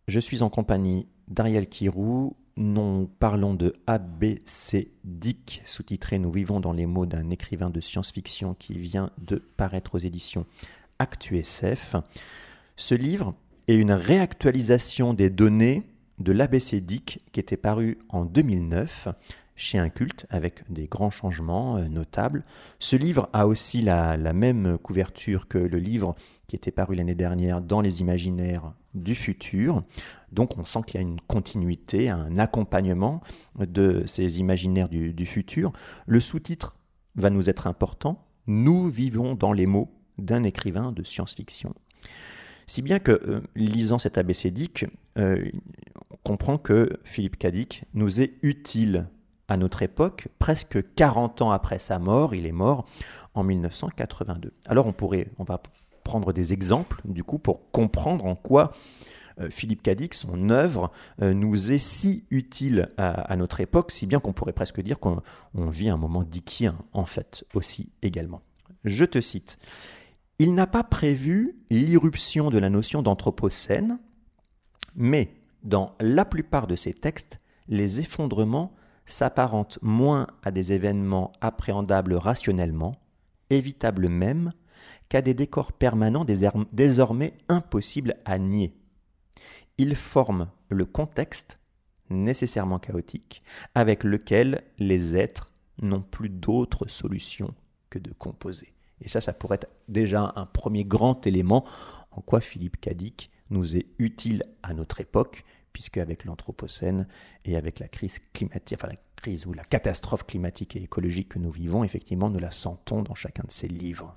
Je suis en compagnie d'Ariel Kirou. Nous parlons de ABC Dick, sous-titré Nous vivons dans les mots d'un écrivain de science-fiction qui vient de paraître aux éditions ActuSF. Ce livre est une réactualisation des données de l'ABC Dick qui était paru en 2009 chez Inculte avec des grands changements notables. Ce livre a aussi la même couverture que le livre qui était paru l'année dernière dans les imaginaires du futur. Donc on sent qu'il y a une continuité, un accompagnement de ces imaginaires du futur. Le sous-titre va nous être important. Nous vivons dans les mots d'un écrivain de science-fiction. Si bien que, lisant cet abécédique, on comprend que Philippe K. Dick nous est utile à notre époque, presque 40 ans après sa mort. Il est mort en 1982. Alors on va prendre des exemples, du coup, pour comprendre en quoi Philippe K. Dick, son œuvre, nous est si utile à notre époque, si bien qu'on pourrait presque dire qu'on vit un moment dickien, en fait, aussi également. Je te cite. « Il n'a pas prévu l'irruption de la notion d'anthropocène, mais dans la plupart de ses textes, les effondrements s'apparentent moins à des événements appréhendables rationnellement, évitables même, qu'à des décors permanents désormais impossibles à nier. Ils forment le contexte, nécessairement chaotique, avec lequel les êtres n'ont plus d'autre solution que de composer. » Et ça pourrait être déjà un premier grand élément en quoi Philippe K. Dick nous est utile à notre époque, puisque avec l'Anthropocène et avec la crise climatique, enfin la crise ou la catastrophe climatique et écologique que nous vivons, effectivement, nous la sentons dans chacun de ses livres.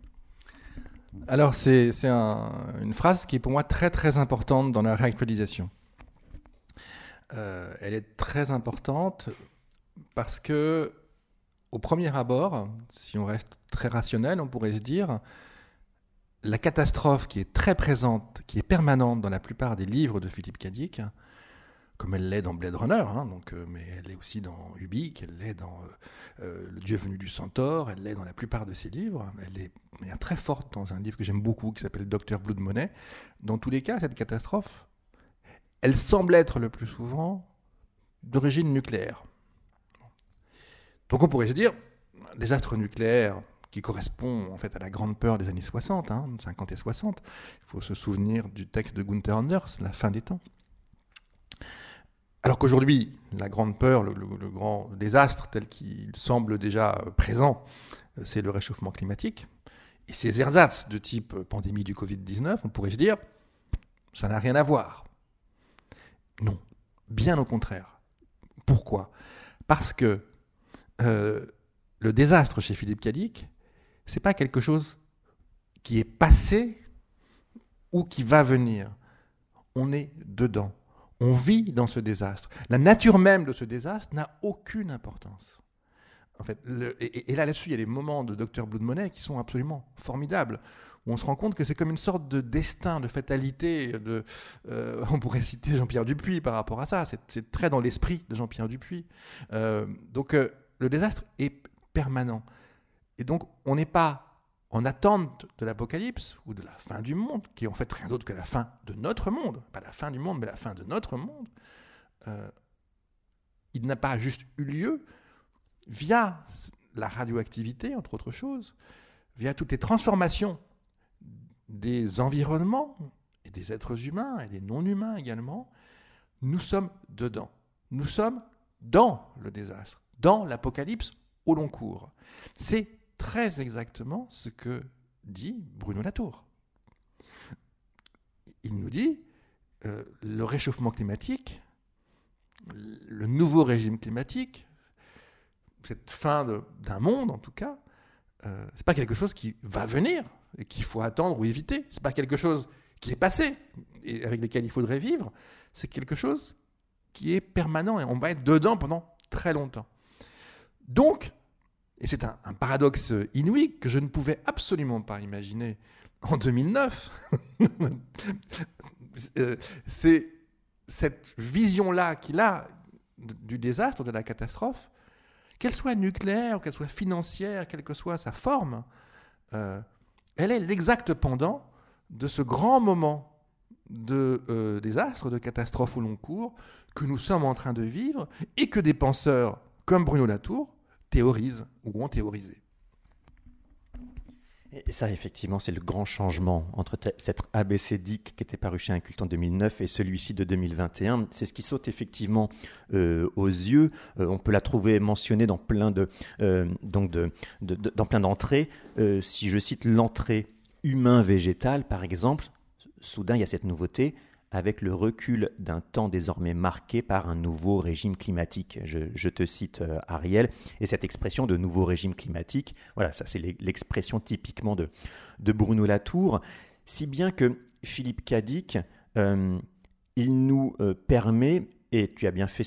Alors, c'est une phrase qui est pour moi très très importante dans la réactualisation. Elle est très importante parce que, au premier abord, si on reste très rationnel, on pourrait se dire la catastrophe qui est très présente, qui est permanente dans la plupart des livres de Philippe K. Dick, comme elle l'est dans Blade Runner, mais elle l'est aussi dans Ubik, elle l'est dans Le Dieu venu du Centaure, elle l'est dans la plupart de ses livres. Elle est très forte dans un livre que j'aime beaucoup qui s'appelle Dr Blood Money. Dans tous les cas, cette catastrophe, elle semble être le plus souvent d'origine nucléaire. Donc on pourrait se dire, un désastre nucléaire qui correspond en fait à la grande peur des années 60, 50 et 60. Il faut se souvenir du texte de Gunther Anders, La fin des temps. Alors qu'aujourd'hui, la grande peur, le grand désastre tel qu'il semble déjà présent, c'est le réchauffement climatique. Et ces ersatz de type pandémie du Covid-19, on pourrait se dire, ça n'a rien à voir. Non, bien au contraire. Pourquoi ? Parce que le désastre chez Philippe K. Dick, c'est pas quelque chose qui est passé ou qui va venir. On est dedans. On vit dans ce désastre. La nature même de ce désastre n'a aucune importance. En fait, et là-dessus, il y a des moments de Dr Blood Money qui sont absolument formidables, où on se rend compte que c'est comme une sorte de destin, de fatalité. On pourrait citer Jean-Pierre Dupuis par rapport à ça. C'est très dans l'esprit de Jean-Pierre Dupuis. Donc, le désastre est permanent. Et donc, on n'est pas en attente de l'apocalypse ou de la fin du monde, qui est en fait rien d'autre que la fin de notre monde. Pas la fin du monde, mais la fin de notre monde. Il n'a pas juste eu lieu via la radioactivité, entre autres choses, via toutes les transformations des environnements et des êtres humains et des non-humains également. Nous sommes dedans. Nous sommes dans le désastre, dans l'apocalypse au long cours. C'est très exactement ce que dit Bruno Latour. Il nous dit le réchauffement climatique, le nouveau régime climatique, cette fin d'un monde en tout cas, c'est pas quelque chose qui va venir et qu'il faut attendre ou éviter. C'est pas quelque chose qui est passé et avec lequel il faudrait vivre. C'est quelque chose qui est permanent et on va être dedans pendant très longtemps. Donc, et c'est un paradoxe inouï que je ne pouvais absolument pas imaginer en 2009. C'est cette vision-là qu'il a du désastre, de la catastrophe, qu'elle soit nucléaire, qu'elle soit financière, quelle que soit sa forme, elle est l'exact pendant de ce grand moment des astres, de catastrophes au long cours que nous sommes en train de vivre et que des penseurs comme Bruno Latour théorisent ou ont théorisé. Et ça, effectivement, c'est le grand changement entre cette abécédique qui était paru chez Inculte en 2009 et celui-ci de 2021. C'est ce qui saute effectivement aux yeux. On peut la trouver mentionnée dans plein dans plein d'entrées. Si je cite l'entrée humain-végétal, par exemple, soudain, il y a cette nouveauté avec le recul d'un temps désormais marqué par un nouveau régime climatique. Je te cite Ariel, et cette expression de nouveau régime climatique, voilà, ça c'est l'expression typiquement de Bruno Latour, si bien que Philippe Cadic, il nous permet, et tu as bien fait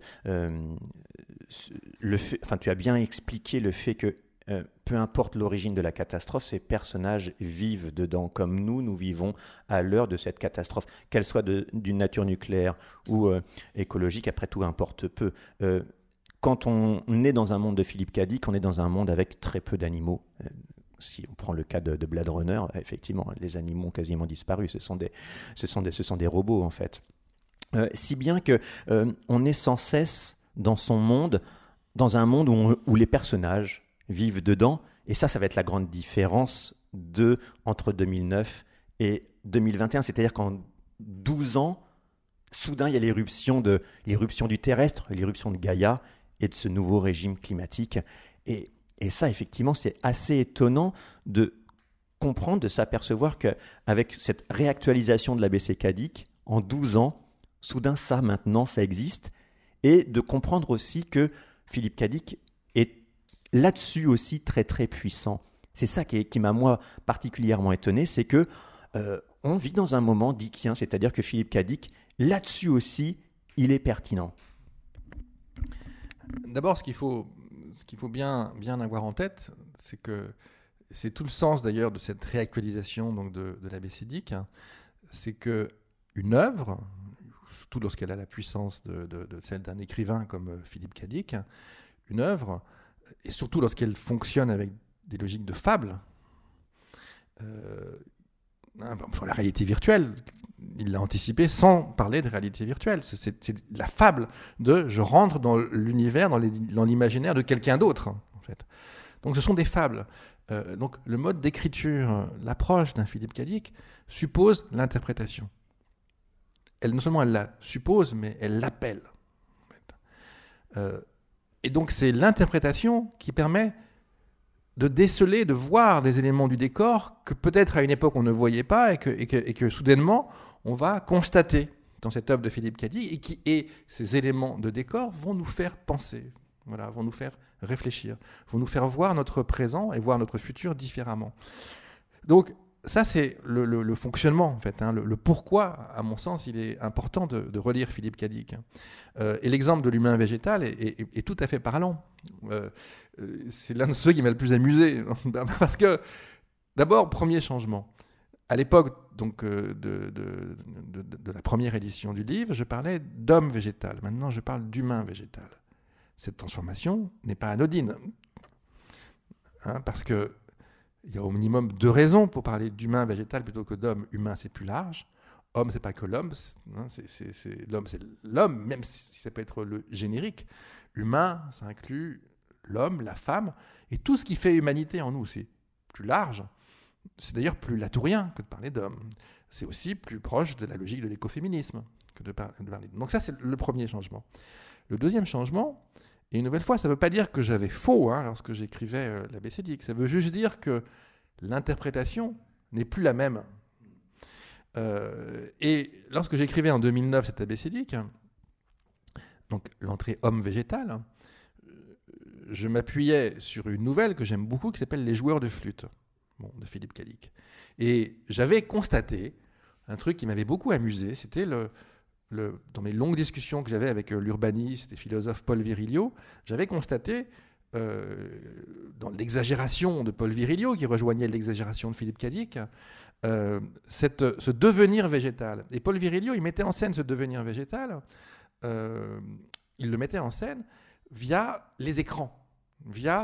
tu as bien expliqué le fait que peu importe l'origine de la catastrophe, ces personnages vivent dedans comme nous vivons à l'heure de cette catastrophe, qu'elle soit d'une nature nucléaire ou écologique, après tout importe peu. Quand on est dans un monde de Philippe Cadic, on est dans un monde avec très peu d'animaux. Si on prend le cas de Blade Runner, effectivement, les animaux ont quasiment disparu, ce sont des robots en fait. Si bien que on est sans cesse dans son monde, dans un monde où les personnages vivent dedans, et ça va être la grande différence entre 2009 et 2021, c'est-à-dire qu'en 12 ans, soudain il y a l'éruption du terrestre, l'éruption de Gaïa et de ce nouveau régime climatique, et ça effectivement c'est assez étonnant de comprendre, de s'apercevoir qu'avec cette réactualisation de l'ABC Cadic, en 12 ans, soudain ça maintenant ça existe, et de comprendre aussi que Philippe Cadic est là-dessus aussi très très puissant. C'est ça qui m'a moi particulièrement étonné, c'est que on vit dans un moment dickien, c'est-à-dire que Philippe Cadic, là-dessus aussi, il est pertinent. D'abord, ce qu'il faut bien avoir en tête, c'est que c'est tout le sens d'ailleurs de cette réactualisation donc de l'abécédique, c'est que une œuvre, surtout lorsqu'elle a la puissance de celle d'un écrivain comme Philippe Cadic, une œuvre, et surtout lorsqu'elle fonctionne avec des logiques de fable, sur la réalité virtuelle, il l'a anticipé sans parler de réalité virtuelle. C'est la fable de je rentre dans l'univers, dans l'imaginaire de quelqu'un d'autre, en fait. Donc ce sont des fables. Donc le mode d'écriture, l'approche d'un Philippe Cadic suppose l'interprétation. Non seulement elle la suppose, mais elle l'appelle. En fait. Et donc c'est l'interprétation qui permet de déceler, de voir des éléments du décor que peut-être à une époque on ne voyait pas et que soudainement on va constater dans cette œuvre de Philippe Cadic, et ces éléments de décor vont nous faire penser, voilà, vont nous faire réfléchir, vont nous faire voir notre présent et voir notre futur différemment. Donc ça c'est le fonctionnement en fait, le pourquoi, à mon sens, il est important de relire Philippe Cadic. Et l'exemple de l'humain végétal est tout à fait parlant. C'est l'un de ceux qui m'a le plus amusé, parce que d'abord, premier changement. À l'époque donc de la première édition du livre, je parlais d'homme végétal. Maintenant, je parle d'humain végétal. Cette transformation n'est pas anodine, parce que il y a au minimum 2 raisons pour parler d'humain végétal plutôt que d'homme. Humain, c'est plus large. Homme, c'est pas que l'homme. L'homme, c'est l'homme, même si ça peut être le générique. Humain, ça inclut l'homme, la femme, et tout ce qui fait humanité en nous. C'est plus large. C'est d'ailleurs plus latourien que de parler d'homme. C'est aussi plus proche de la logique de l'écoféminisme que de parler. Donc ça, c'est le premier changement. Le deuxième changement, et une nouvelle fois, ça ne veut pas dire que j'avais faux lorsque j'écrivais l'abécédique. Ça veut juste dire que l'interprétation n'est plus la même. Et lorsque j'écrivais en 2009 cet abécédique, donc l'entrée homme végétal, je m'appuyais sur une nouvelle que j'aime beaucoup qui s'appelle Les joueurs de flûte, de Philippe Cadic. Et j'avais constaté un truc qui m'avait beaucoup amusé, c'était dans mes longues discussions que j'avais avec l'urbaniste et philosophe Paul Virilio, j'avais constaté dans l'exagération de Paul Virilio, qui rejoignait l'exagération de Philippe Cadic, ce devenir végétal. Et Paul Virilio, il mettait en scène ce devenir végétal, il le mettait en scène via les écrans, via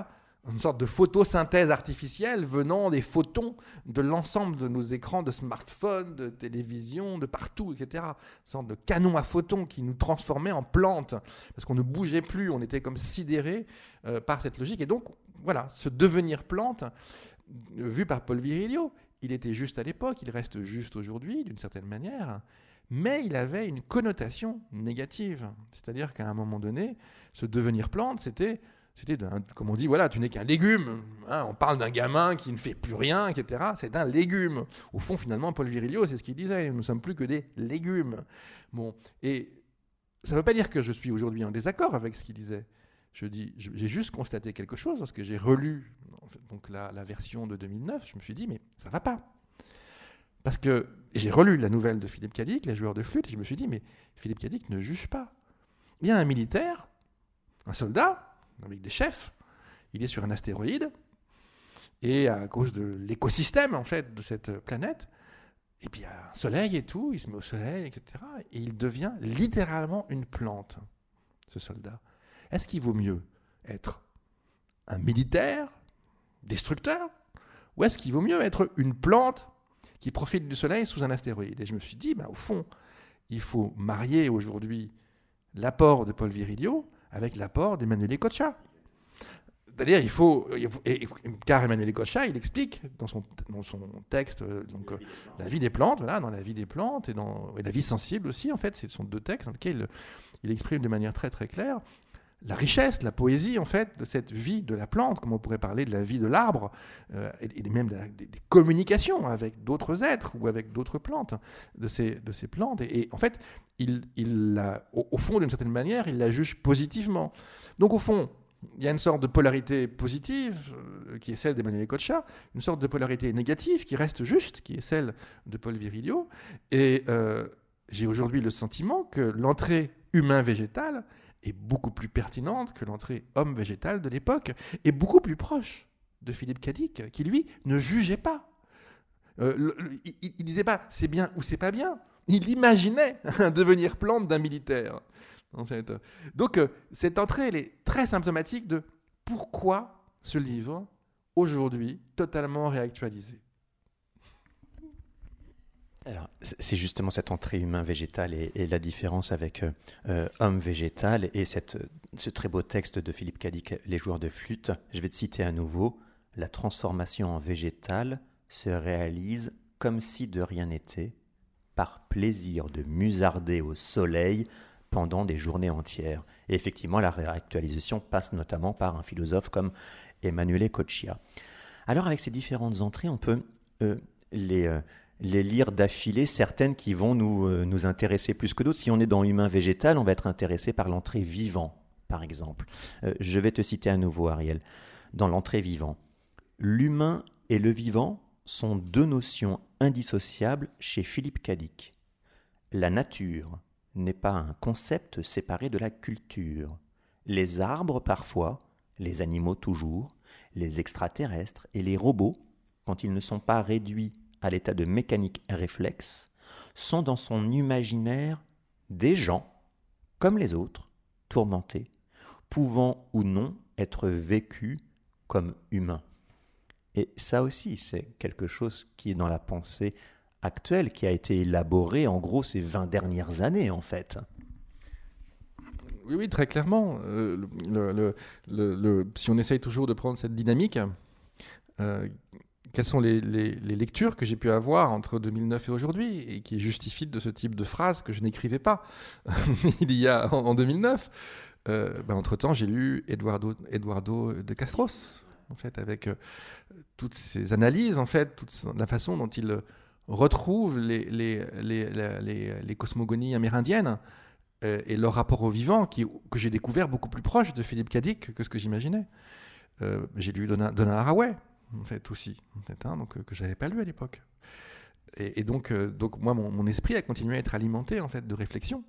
une sorte de photosynthèse artificielle venant des photons de l'ensemble de nos écrans de smartphones, de télévision, de partout, etc. Une sorte de canon à photons qui nous transformait en plantes, parce qu'on ne bougeait plus, on était comme sidérés par cette logique. Et donc, voilà, ce devenir plante, vu par Paul Virilio, il était juste à l'époque, il reste juste aujourd'hui, d'une certaine manière, mais il avait une connotation négative. C'est-à-dire qu'à un moment donné, ce devenir plante, c'était comme on dit, voilà, tu n'es qu'un légume. Hein, on parle d'un gamin qui ne fait plus rien, etc. C'est un légume. Au fond, finalement, Paul Virilio, c'est ce qu'il disait. Nous ne sommes plus que des légumes. Bon, et ça ne veut pas dire que je suis aujourd'hui en désaccord avec ce qu'il disait. J'ai juste constaté quelque chose lorsque j'ai relu donc la version de 2009. Je me suis dit, mais ça ne va pas. Parce que j'ai relu la nouvelle de Philippe Cadic, Les joueurs de flûte, et je me suis dit, mais Philippe Cadic ne juge pas. Il y a un militaire, un soldat, avec des chefs, il est sur un astéroïde, et à cause de l'écosystème, en fait, de cette planète, et puis il y a un soleil et tout, il se met au soleil, etc., et il devient littéralement une plante, ce soldat. Est-ce qu'il vaut mieux être un militaire, destructeur, ou est-ce qu'il vaut mieux être une plante qui profite du soleil sous un astéroïde? Et je me suis dit, au fond, il faut marier aujourd'hui l'apport de Paul Virilio avec l'apport d'Emmanuel Ecocha. C'est-à-dire, car Emmanuel Ecocha, il explique dans son texte, la vie des plantes, voilà, dans la vie des plantes et la vie sensible aussi, en fait, ce sont deux textes dans lesquels il exprime de manière très très claire la richesse, la poésie, en fait, de cette vie de la plante, comme on pourrait parler de la vie de l'arbre, et même des communications avec d'autres êtres ou avec d'autres plantes, de ces plantes. Et en fait, au fond, d'une certaine manière, il la juge positivement. Donc, au fond, il y a une sorte de polarité positive, qui est celle d'Emmanuel Ecocha, une sorte de polarité négative, qui reste juste, qui est celle de Paul Virilio. Et j'ai aujourd'hui le sentiment que l'entrée humain-végétal est beaucoup plus pertinente que l'entrée homme-végétal de l'époque, et beaucoup plus proche de Philippe Cadic, qui lui ne jugeait pas. Il disait pas c'est bien ou c'est pas bien. Il imaginait un devenir plante d'un militaire. En fait. Donc cette entrée, elle est très symptomatique de pourquoi ce livre, aujourd'hui, totalement réactualisé. Alors, c'est justement cette entrée humain-végétal et la différence avec homme-végétal et ce très beau texte de Philippe Cadic, Les joueurs de flûte. Je vais te citer à nouveau. La transformation en végétal se réalise comme si de rien n'était, par plaisir de musarder au soleil pendant des journées entières. Et effectivement, la réactualisation passe notamment par un philosophe comme Emanuele Coccia. Alors, avec ces différentes entrées, on peut les lire d'affilée, certaines qui vont nous intéresser plus que d'autres. Si on est dans humain-végétal, on va être intéressé par l'entrée vivant, par exemple. Je vais te citer à nouveau, Ariel. Dans l'entrée vivant, l'humain et le vivant sont deux notions indissociables chez Philippe Cadic. La nature n'est pas un concept séparé de la culture. Les arbres parfois, les animaux toujours, les extraterrestres et les robots, quand ils ne sont pas réduits à l'état de mécanique réflexe, sont dans son imaginaire des gens, comme les autres, tourmentés, pouvant ou non être vécus comme humains. Et ça aussi, c'est quelque chose qui est dans la pensée actuelle, qui a été élaboré en gros ces 20 dernières années, en fait. Oui, très clairement. Si on essaye toujours de prendre cette dynamique, quelles sont les lectures que j'ai pu avoir entre 2009 et aujourd'hui et qui justifient de ce type de phrases que je n'écrivais pas il y a en 2009. Entre-temps, j'ai lu Eduardo de Castros, en fait, avec toutes ses analyses, en fait, toute la façon dont il retrouve les cosmogonies amérindiennes et leur rapport au vivant, que j'ai découvert beaucoup plus proche de Philippe Cadic que ce que j'imaginais. J'ai lu Donna Haraway, en fait, aussi, en fait, que je n'avais pas lu à l'époque. Et donc moi, mon esprit a continué à être alimenté, en fait, de réflexions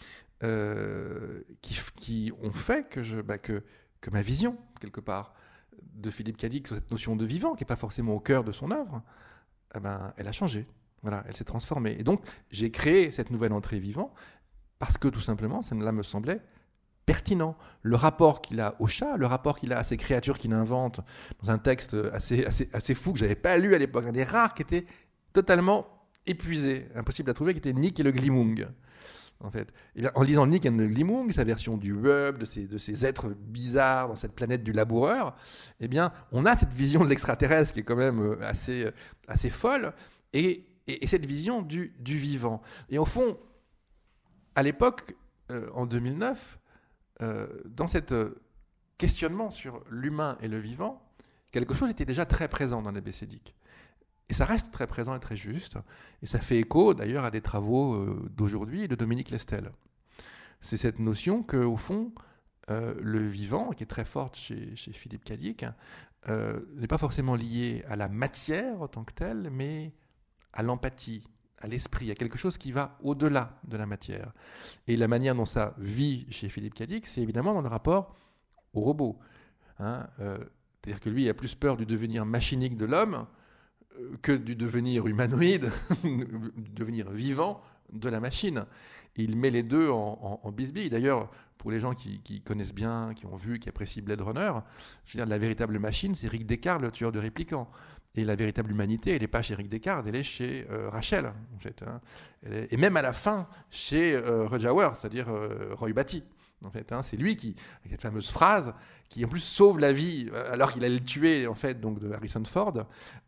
qui ont fait que ma vision, quelque part, de Philippe Cadic sur cette notion de vivant, qui n'est pas forcément au cœur de son œuvre, elle a changé. Voilà, elle s'est transformée. Et donc, j'ai créé cette nouvelle entrée vivant parce que, tout simplement, celle-là me semblait pertinent. Le rapport qu'il a au chat, le rapport qu'il a à ces créatures qu'il invente dans un texte assez fou que je n'avais pas lu à l'époque, un des rares qui était totalement épuisé, impossible à trouver, qui était Nick et le Glimung. En fait, et bien, en lisant Nick et le Glimung, sa version du web, de ces êtres bizarres dans cette planète du laboureur, eh bien, on a cette vision de l'extraterrestre qui est quand même assez folle, et cette vision du vivant. Et au fond, à l'époque, en 2009, dans cet questionnement sur l'humain et le vivant, quelque chose était déjà très présent dans l'abécédique. Et ça reste très présent et très juste. Et ça fait écho d'ailleurs à des travaux d'aujourd'hui de Dominique Lestel. C'est cette notion qu'au fond, le vivant, qui est très forte chez Philippe Cadic, n'est pas forcément lié à la matière en tant que telle, mais à l'empathie, à l'esprit, à quelque chose qui va au-delà de la matière. Et la manière dont ça vit chez Philippe Cadic, c'est évidemment dans le rapport au robot. C'est-à-dire que lui il a plus peur du devenir machinique de l'homme que du devenir humanoïde, du devenir vivant de la machine. Et il met les deux en bisbille. D'ailleurs, pour les gens qui connaissent bien, qui ont vu, qui apprécient Blade Runner, je veux dire, la véritable machine, c'est Rick Deckard, le tueur de réplicants. Et la véritable humanité, elle n'est pas chez Rick Deckard, elle est chez Rachel, en fait. Et même à la fin, chez Roger Hauer, c'est-à-dire Roy Batty. En fait, c'est lui qui, avec cette fameuse phrase, qui en plus sauve la vie alors qu'il allait le tuer en fait, donc de Harrison Ford.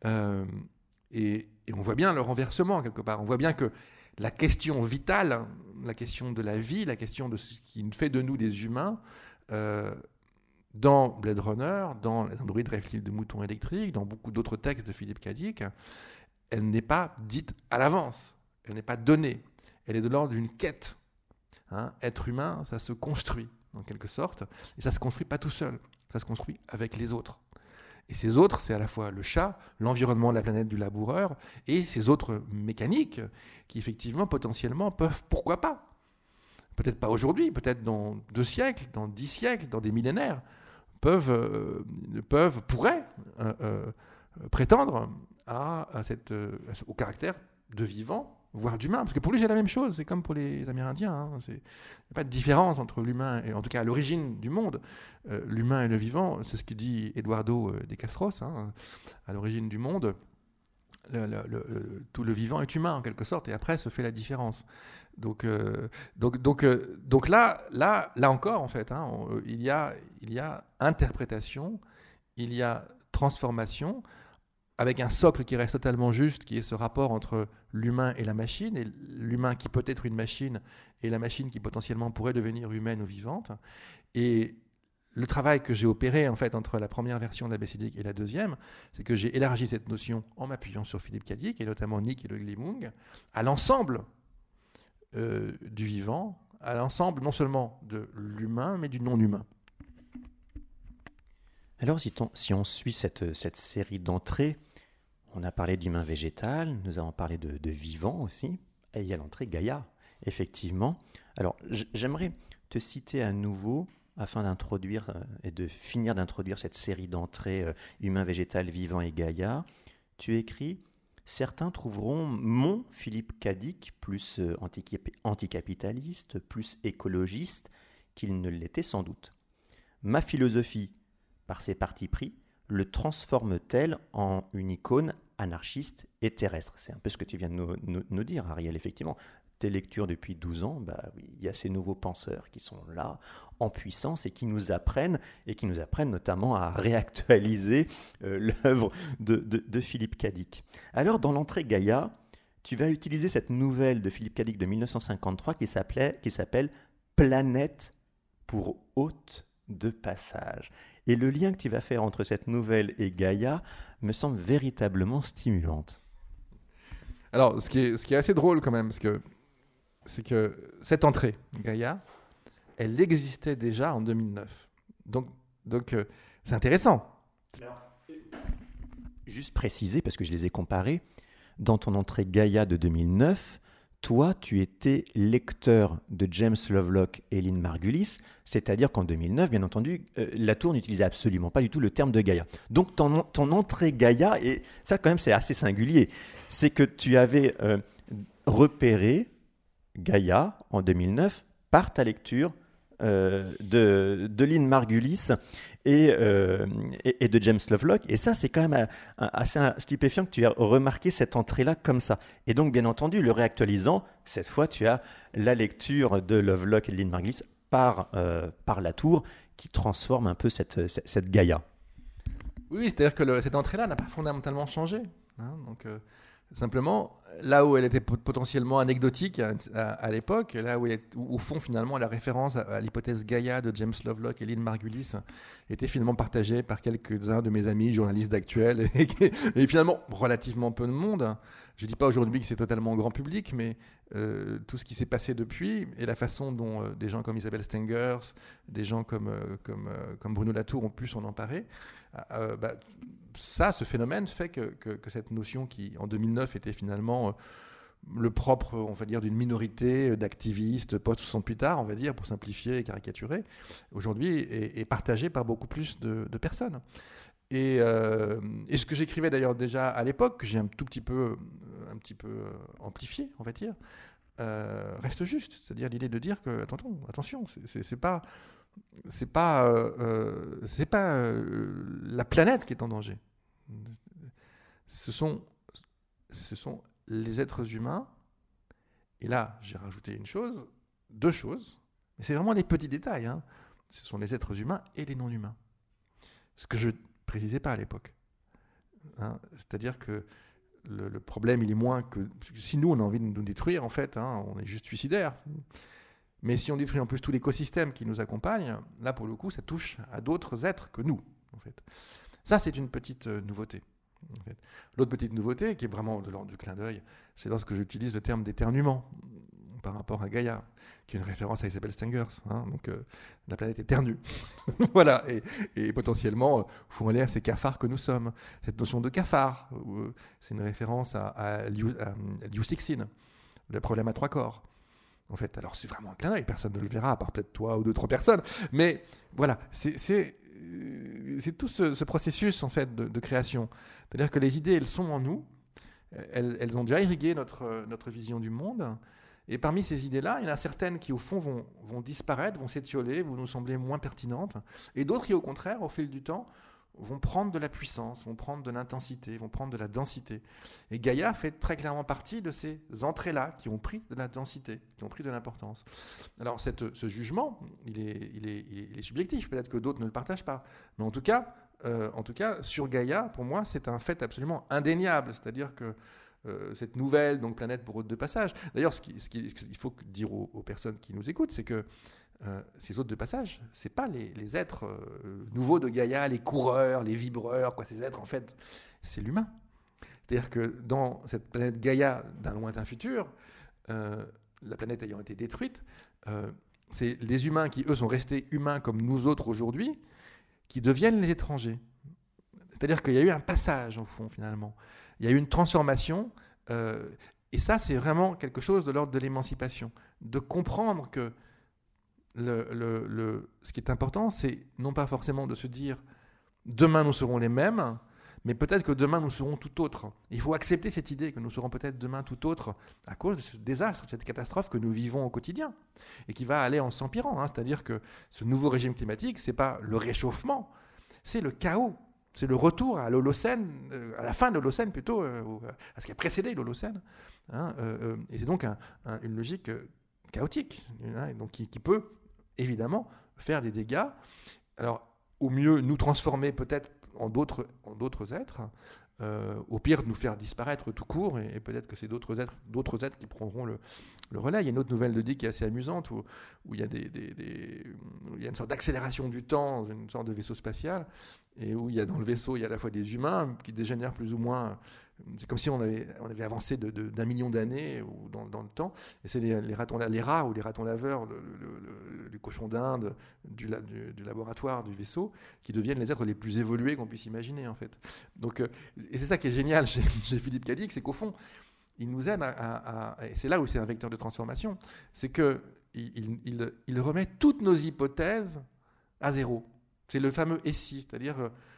Et on voit bien le renversement quelque part. On voit bien que la question vitale, la question de la vie, la question de ce qui fait de nous des humains, dans Blade Runner, dans Les androïdes rêvent-ils de moutons électriques, dans beaucoup d'autres textes de Philippe Cadic, elle n'est pas dite à l'avance, elle n'est pas donnée, elle est de l'ordre d'une quête. Être humain, ça se construit, en quelque sorte, et ça se construit pas tout seul, ça se construit avec les autres. Et ces autres, c'est à la fois le chat, l'environnement de la planète du laboureur, et ces autres mécaniques qui, effectivement, potentiellement, peuvent, pourquoi pas, peut-être pas aujourd'hui, peut-être dans 2 siècles, dans 10 siècles, dans des millénaires, pourraient prétendre au caractère de vivant, voire d'humain, parce que pour lui c'est la même chose, c'est comme pour les Amérindiens, il n'y a pas de différence entre l'humain, et en tout cas à l'origine du monde, l'humain et le vivant, c'est ce que dit Eduardo de Castros, à l'origine du monde, tout le vivant est humain en quelque sorte, et après se fait la différence. Donc là encore en fait, il y a interprétation, il y a transformation, avec un socle qui reste totalement juste, qui est ce rapport entre l'humain et la machine, et l'humain qui peut être une machine, et la machine qui potentiellement pourrait devenir humaine ou vivante. Et le travail que j'ai opéré en fait entre la première version de l'abécédique et la deuxième, c'est que j'ai élargi cette notion en m'appuyant sur Philippe Cadic, et notamment Nick et le Glimung, à l'ensemble du vivant, à l'ensemble non seulement de l'humain, mais du non-humain. Alors, si on suit cette série d'entrées, on a parlé d'humain végétal, nous avons parlé de vivant aussi, et il y a l'entrée Gaïa, effectivement. Alors, j'aimerais te citer à nouveau, afin d'introduire et de finir d'introduire cette série d'entrées humain, végétal, vivant et Gaïa. Tu écris « Certains trouveront mon Philippe Cadic plus anticapitaliste, plus écologiste qu'il ne l'était sans doute. Ma philosophie, par ses partis pris, le transforme-t-elle en une icône anarchiste et terrestre ?» C'est un peu ce que tu viens de nous dire, Ariel, effectivement. Tes lectures depuis 12 ans, oui, il y a ces nouveaux penseurs qui sont là, en puissance, et qui nous apprennent notamment à réactualiser l'œuvre de Philippe Cadic. Alors, dans l'entrée Gaïa, tu vas utiliser cette nouvelle de Philippe Cadic de 1953 qui s'appelle « Planète pour hôte de passage ». Et le lien que tu vas faire entre cette nouvelle et Gaïa me semble véritablement stimulante. Alors, ce qui est assez drôle quand même, c'est que cette entrée, Gaïa, elle existait déjà en 2009. Donc c'est intéressant. Alors, juste préciser, parce que je les ai comparés, dans ton entrée Gaïa de 2009, toi, tu étais lecteur de James Lovelock et Lynn Margulis, c'est-à-dire qu'en 2009, bien entendu, Latour n'utilisait absolument pas du tout le terme de Gaïa. Donc ton entrée Gaïa, et ça quand même c'est assez singulier, c'est que tu avais repéré Gaïa en 2009 par ta lecture de Lynn Margulis et de James Lovelock. Et ça, c'est quand même assez stupéfiant que tu aies remarqué cette entrée-là comme ça. Et donc, bien entendu, le réactualisant, cette fois, tu as la lecture de Lovelock et de Lynn Margulis par Latour qui transforme un peu cette Gaïa. Oui, c'est-à-dire que cette entrée-là n'a pas fondamentalement changé. Donc, simplement, là où elle était potentiellement anecdotique à l'époque, là où au fond, finalement, la référence à l'hypothèse Gaïa de James Lovelock et Lynn Margulis était finalement partagée par quelques-uns de mes amis journalistes d'actuel et finalement relativement peu de monde. Je ne dis pas aujourd'hui que c'est totalement grand public, mais tout ce qui s'est passé depuis et la façon dont des gens comme Isabelle Stengers, des gens comme Bruno Latour ont pu s'en emparer, ce phénomène fait que cette notion qui, en 2009, était finalement le propre, on va dire, d'une minorité d'activistes post-60 plus tard, on va dire, pour simplifier et caricaturer, aujourd'hui est partagée par beaucoup plus de personnes. Et ce que j'écrivais d'ailleurs déjà à l'époque, que j'ai un petit peu amplifié, on va dire, reste juste. C'est-à-dire l'idée de dire que, attention, c'est pas la planète qui est en danger. Ce sont les êtres humains. Et là, j'ai rajouté deux choses, mais c'est vraiment des petits détails. Ce sont les êtres humains et les non-humains. Ce que je ne précisais pas à l'époque. C'est-à-dire que le problème, il est moins que si nous, on a envie de nous détruire, en fait, on est juste suicidaire. Mais si on détruit en plus tout l'écosystème qui nous accompagne, là, pour le coup, ça touche à d'autres êtres que nous, en fait. Ça, c'est une petite nouveauté. En fait. L'autre petite nouveauté, qui est vraiment de l'ordre du clin d'œil, c'est lorsque j'utilise le terme d'éternuement par rapport à Gaïa, qui est une référence à Isabelle Stengers. Donc, la planète éternue. Voilà. Et potentiellement, font en l'air ces cafards que nous sommes. Cette notion de cafard, c'est une référence à Liu Cixin, le problème à 3 corps. En fait, alors c'est vraiment un clin d'œil, personne ne le verra, à part peut-être toi ou 2-3 personnes. Mais voilà, c'est tout ce processus en fait de création. C'est-à-dire que les idées, elles sont en nous, elles ont déjà irrigué notre vision du monde. Et parmi ces idées-là, il y en a certaines qui, au fond, vont disparaître, vont s'étioler, vont nous sembler moins pertinentes. Et d'autres qui, au contraire, au fil du temps, vont prendre de la puissance, vont prendre de l'intensité, vont prendre de la densité. Et Gaïa fait très clairement partie de ces entrées-là qui ont pris de la densité, qui ont pris de l'importance. Alors ce jugement, il est subjectif, peut-être que d'autres ne le partagent pas. Mais en tout cas, sur Gaïa, pour moi, c'est un fait absolument indéniable. C'est-à-dire que cette nouvelle donc, planète pour hôte de passage. D'ailleurs, ce qu'il faut dire aux personnes qui nous écoutent, c'est que ces hôtes de passage, c'est pas les êtres nouveaux de Gaïa, les coureurs, les vibreurs, ces êtres, en fait, c'est l'humain. C'est-à-dire que dans cette planète Gaïa d'un lointain futur, la planète ayant été détruite, c'est les humains qui, eux, sont restés humains comme nous autres aujourd'hui, qui deviennent les étrangers. C'est-à-dire qu'il y a eu un passage, au fond, finalement. Il y a eu une transformation, et ça, c'est vraiment quelque chose de l'ordre de l'émancipation. De comprendre que ce qui est important, c'est non pas forcément de se dire « demain, nous serons les mêmes », mais peut-être que demain, nous serons tout autres. Il faut accepter cette idée que nous serons peut-être demain tout autres à cause de ce désastre, de cette catastrophe que nous vivons au quotidien, et qui va aller en s'empirant. C'est-à-dire que ce nouveau régime climatique, ce n'est pas le réchauffement, c'est le chaos. C'est le retour à l'Holocène, à la fin de l'Holocène plutôt, à ce qui a précédé l'Holocène. Et c'est donc une logique chaotique, et donc qui peut évidemment faire des dégâts. Alors, au mieux, nous transformer peut-être en d'autres êtres, au pire, nous faire disparaître tout court, et peut-être que c'est d'autres êtres qui prendront le relais. Il y a une autre nouvelle de Dick qui est assez amusante, où il y a il y a une sorte d'accélération du temps, une sorte de vaisseau spatial, et où dans le vaisseau, il y a à la fois des humains qui dégénèrent plus ou moins. C'est comme si on avait avancé d'1 million d'années dans le temps. Et c'est les rats ou les ratons laveurs, du cochon d'Inde, du laboratoire, du vaisseau, qui deviennent les êtres les plus évolués qu'on puisse imaginer, en fait. Donc, et c'est ça qui est génial chez Philippe Cadic, c'est qu'au fond, il nous aide et c'est là où c'est un vecteur de transformation, c'est qu'il remet toutes nos hypothèses à zéro. C'est le fameux « et si », c'est-à-dire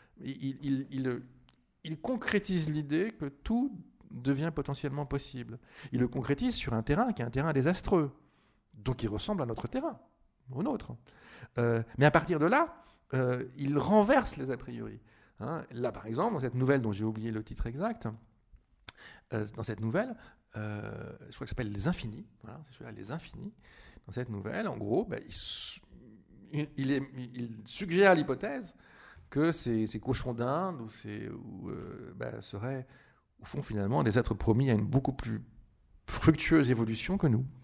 il concrétise l'idée que tout devient potentiellement possible. Il le concrétise sur un terrain qui est un terrain désastreux, donc il ressemble à notre terrain. au nôtre. Mais à partir de là, il renverse les a priori. Hein. Là, par exemple, dans cette nouvelle dont j'ai oublié le titre exact, dans cette nouvelle, je crois que ça s'appelle Les Infinis. Voilà, c'est celui-là, Les Infinis. Dans cette nouvelle, en gros, il suggère l'hypothèse que ces cochons d'Inde seraient, au fond, finalement, des êtres promis à une beaucoup plus fructueuse évolution que nous.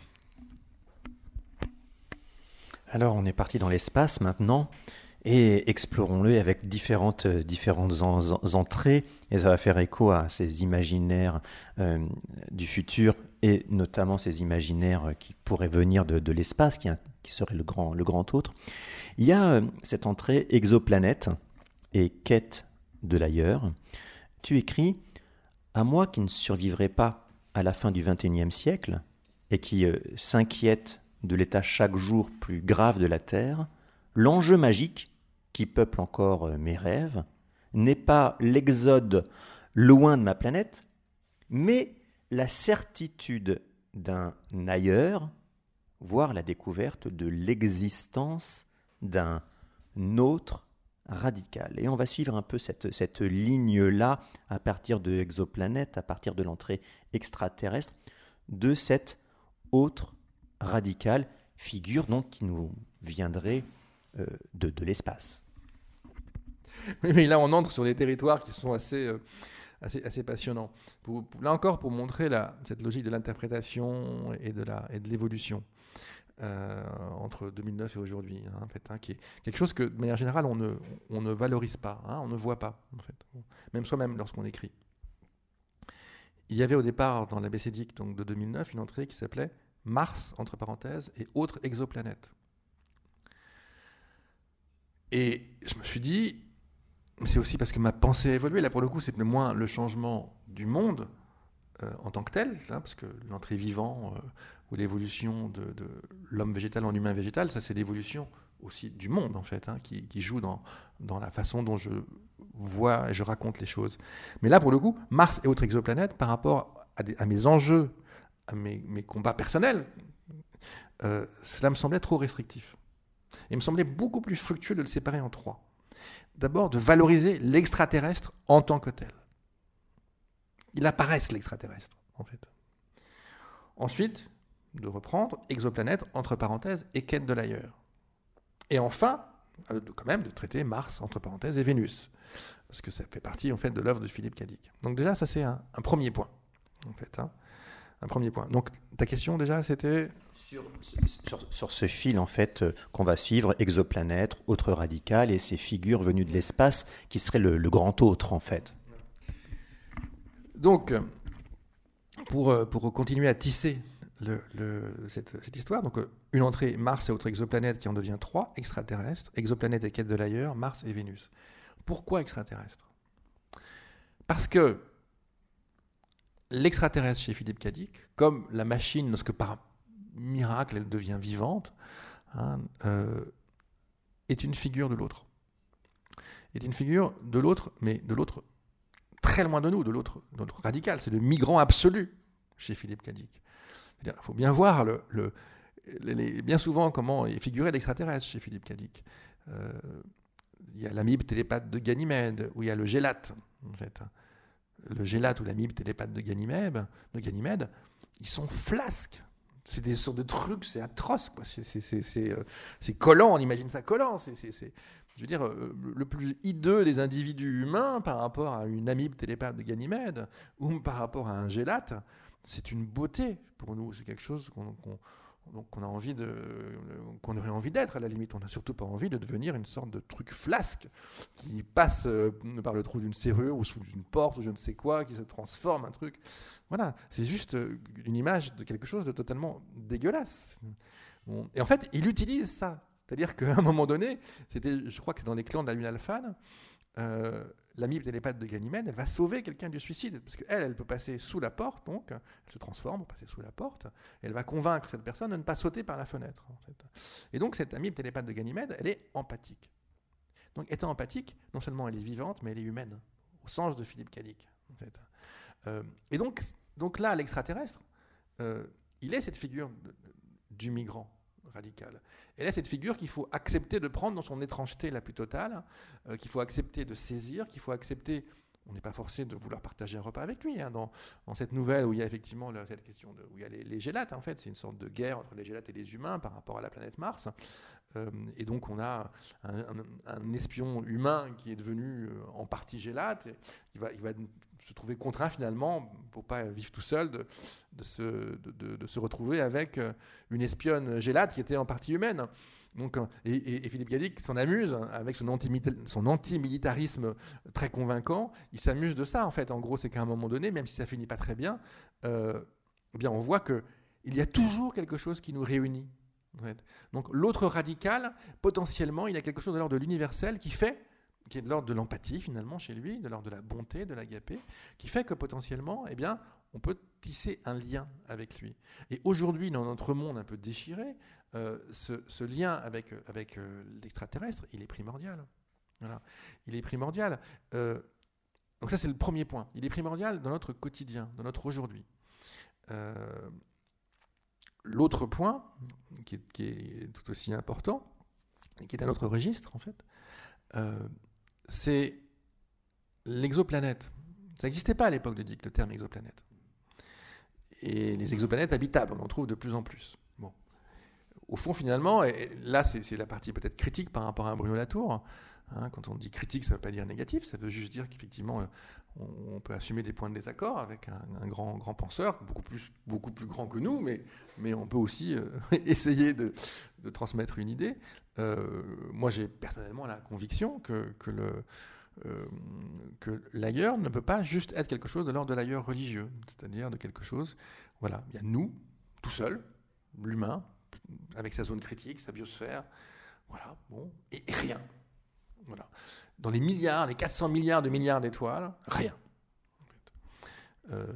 Alors, on est parti dans l'espace maintenant, et explorons-le avec différentes entrées, et ça va faire écho à ces imaginaires du futur, et notamment ces imaginaires qui pourraient venir de l'espace, qui serait le grand autre. Il y a cette entrée exoplanète et quête de l'ailleurs. Tu écris « À moi qui ne survivrai pas à la fin du XXIe siècle, et qui s'inquiète de l'état chaque jour plus grave de la Terre, l'enjeu magique qui peuple encore mes rêves n'est pas l'exode loin de ma planète, mais la certitude d'un ailleurs, voire la découverte de l'existence d'un autre radical. » Et on va suivre un peu cette ligne-là à partir de exoplanète, à partir de l'entrée extraterrestre, de cet autre radical, figure donc qui nous viendrait de l'espace. Oui, mais là on entre sur des territoires qui sont assez passionnants. Là encore, pour montrer cette logique de l'interprétation et de l'évolution entre 2009 et aujourd'hui, hein, en fait, hein, qui est quelque chose que, de manière générale, on ne valorise pas, hein, on ne voit pas, en fait, même soi-même lorsqu'on écrit. Il y avait au départ, dans l'abécédique donc, de 2009, une entrée qui s'appelait Mars, entre parenthèses, et autres exoplanètes. Et je me suis dit, c'est aussi parce que ma pensée a évolué. Là, pour le coup, c'est moins le changement du monde en tant que tel, hein, parce que l'entrée vivant ou l'évolution de l'homme végétal en humain végétal, ça c'est l'évolution aussi du monde, en fait, hein, qui joue dans la façon dont je vois et je raconte les choses. Mais là, pour le coup, Mars et autres exoplanètes, par rapport à mes enjeux, à mes combats personnels, cela me semblait trop restrictif. Il me semblait beaucoup plus fructueux de le séparer en trois. D'abord, de valoriser l'extraterrestre en tant que tel. Il apparaisse l'extraterrestre, en fait. Ensuite, de reprendre exoplanète, entre parenthèses, et quête de l'ailleurs. Et enfin, quand même, de traiter Mars, entre parenthèses, et Vénus. Parce que ça fait partie, en fait, de l'œuvre de Philippe Cadic. Donc déjà, ça c'est un premier point, en fait, hein. Un premier point. Donc, ta question, déjà, c'était... Sur ce fil, en fait, qu'on va suivre, exoplanète, autre radical, et ces figures venues de l'espace, qui seraient le grand autre, en fait. Donc, pour continuer à tisser cette histoire, donc une entrée Mars et autres exoplanètes qui en devient 3, extraterrestres, exoplanètes et quête de l'ailleurs, Mars et Vénus. Pourquoi extraterrestres ? Parce que l'extraterrestre chez Philippe Cadic, comme la machine, lorsque par miracle elle devient vivante, hein, est une figure de l'autre. Est une figure de l'autre, mais de l'autre très loin de nous, de l'autre radical. C'est le migrant absolu chez Philippe Cadic. Il faut bien voir bien souvent comment est figuré l'extraterrestre chez Philippe Cadic. Il y a l'amibe télépathe de Ganymède, où il y a le gélate, en fait. Le gélate ou l'amibe télépathe de Ganymède, ils sont flasques. C'est des sortes de trucs, c'est atroce, quoi. C'est collant, on imagine ça collant. Je veux dire, le plus hideux des individus humains par rapport à une amibe télépathe de Ganymède ou par rapport à un gélate, c'est une beauté pour nous. C'est quelque chose qu'on a envie qu'on aurait envie d'être à la limite. On n'a surtout pas envie de devenir une sorte de truc flasque qui passe par le trou d'une serrure ou sous une porte ou je ne sais quoi, qui se transforme un truc. Voilà, c'est juste une image de quelque chose de totalement dégueulasse. Bon. Et en fait, il utilise ça. C'est-à-dire qu'à un moment donné, je crois que c'est dans les clans de la lune Alphane, l'amibe télépathe de Ganymède, elle va sauver quelqu'un du suicide, parce qu'elle peut passer sous la porte, donc elle se transforme pour passer sous la porte, et elle va convaincre cette personne de ne pas sauter par la fenêtre. En fait. Et donc cette amibe télépathe de Ganymède, elle est empathique. Donc étant empathique, non seulement elle est vivante, mais elle est humaine, au sens de Philippe Cadic. En fait. Et donc là, l'extraterrestre, il est cette figure du migrant radicale. Elle est cette figure qu'il faut accepter de prendre dans son étrangeté la plus totale, qu'il faut accepter de saisir, qu'il faut accepter. On n'est pas forcé de vouloir partager un repas avec lui. Dans cette nouvelle où il y a effectivement cette question où il y a les gélates, en fait, c'est une sorte de guerre entre les gélates et les humains par rapport à la planète Mars. Et donc on a un espion humain qui est devenu en partie gélate. Il va se trouver contraint finalement, pour pas vivre tout seul, de se retrouver avec une espionne gélate qui était en partie humaine. Donc, et Philippe Cadic s'en amuse avec son antimilitarisme très convaincant. Il s'amuse de ça, en fait. En gros, c'est qu'à un moment donné, même si ça finit pas très bien, eh bien on voit qu'il y a toujours quelque chose qui nous réunit. En fait. Donc l'autre radical, potentiellement, il y a quelque chose de l'ordre de l'universel qui est de l'ordre de l'empathie, finalement, chez lui, de l'ordre de la bonté, de l'agapé, qui fait que potentiellement, eh bien, on peut tisser un lien avec lui. Et aujourd'hui, dans notre monde un peu déchiré, ce lien avec l'extraterrestre, il est primordial. Voilà. Il est primordial. Donc ça, c'est le premier point. Il est primordial dans notre quotidien, dans notre aujourd'hui. L'autre point, qui est tout aussi important, et qui est un autre registre, en fait, c'est l'exoplanète. Ça n'existait pas à l'époque de Dick, le terme exoplanète. Et les exoplanètes habitables, on en trouve de plus en plus. Bon. Au fond, finalement, et là, c'est la partie peut-être critique par rapport à Bruno Latour. Hein, quand on dit critique, ça ne veut pas dire négatif, ça veut juste dire qu'effectivement, on peut assumer des points de désaccord avec un grand penseur, beaucoup plus grand que nous, mais on peut aussi essayer de transmettre une idée. Moi, j'ai personnellement la conviction que l'ailleurs ne peut pas juste être quelque chose de l'ordre de l'ailleurs religieux, c'est-à-dire de quelque chose, voilà, il y a nous, tout seul, l'humain, avec sa zone critique, sa biosphère, voilà, bon, et rien. Voilà. Dans les 400 milliards d'étoiles, rien. En fait.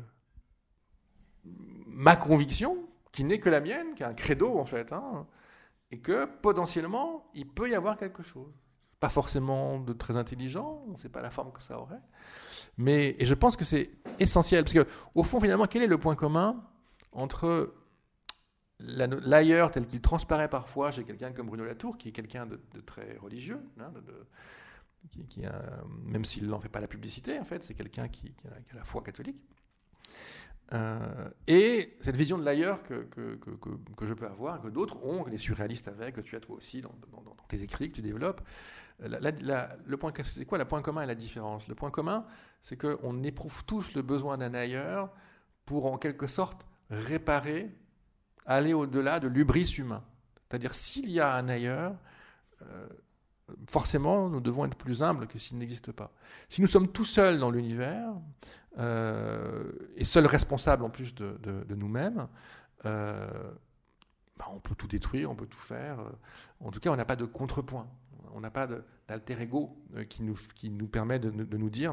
Ma conviction, qui n'est que la mienne, qui est un credo en fait, hein, est que potentiellement, il peut y avoir quelque chose. Pas forcément de très intelligent, on ne sait pas la forme que ça aurait, et je pense que c'est essentiel, parce qu'au fond, finalement, quel est le point commun entre l'ailleurs tel qu'il transparaît parfois chez quelqu'un comme Bruno Latour, qui est quelqu'un de très religieux, hein, même s'il n'en fait pas la publicité, en fait, c'est quelqu'un qui a la foi catholique, et cette vision de l'ailleurs que je peux avoir, que d'autres ont, que les surréalistes avaient, que tu as toi aussi dans tes écrits que tu développes. Le point, c'est quoi le point commun et la différence? Le point commun, c'est qu'on éprouve tous le besoin d'un ailleurs pour, en quelque sorte, réparer, aller au-delà de l'hubris humain. C'est-à-dire, s'il y a un ailleurs, forcément, nous devons être plus humbles que s'il n'existe pas. Si nous sommes tout seuls dans l'univers, et seuls responsables en plus de nous-mêmes, on peut tout détruire, on peut tout faire. En tout cas, on n'a pas de contrepoint. On n'a pas d'alter ego qui nous permet de nous dire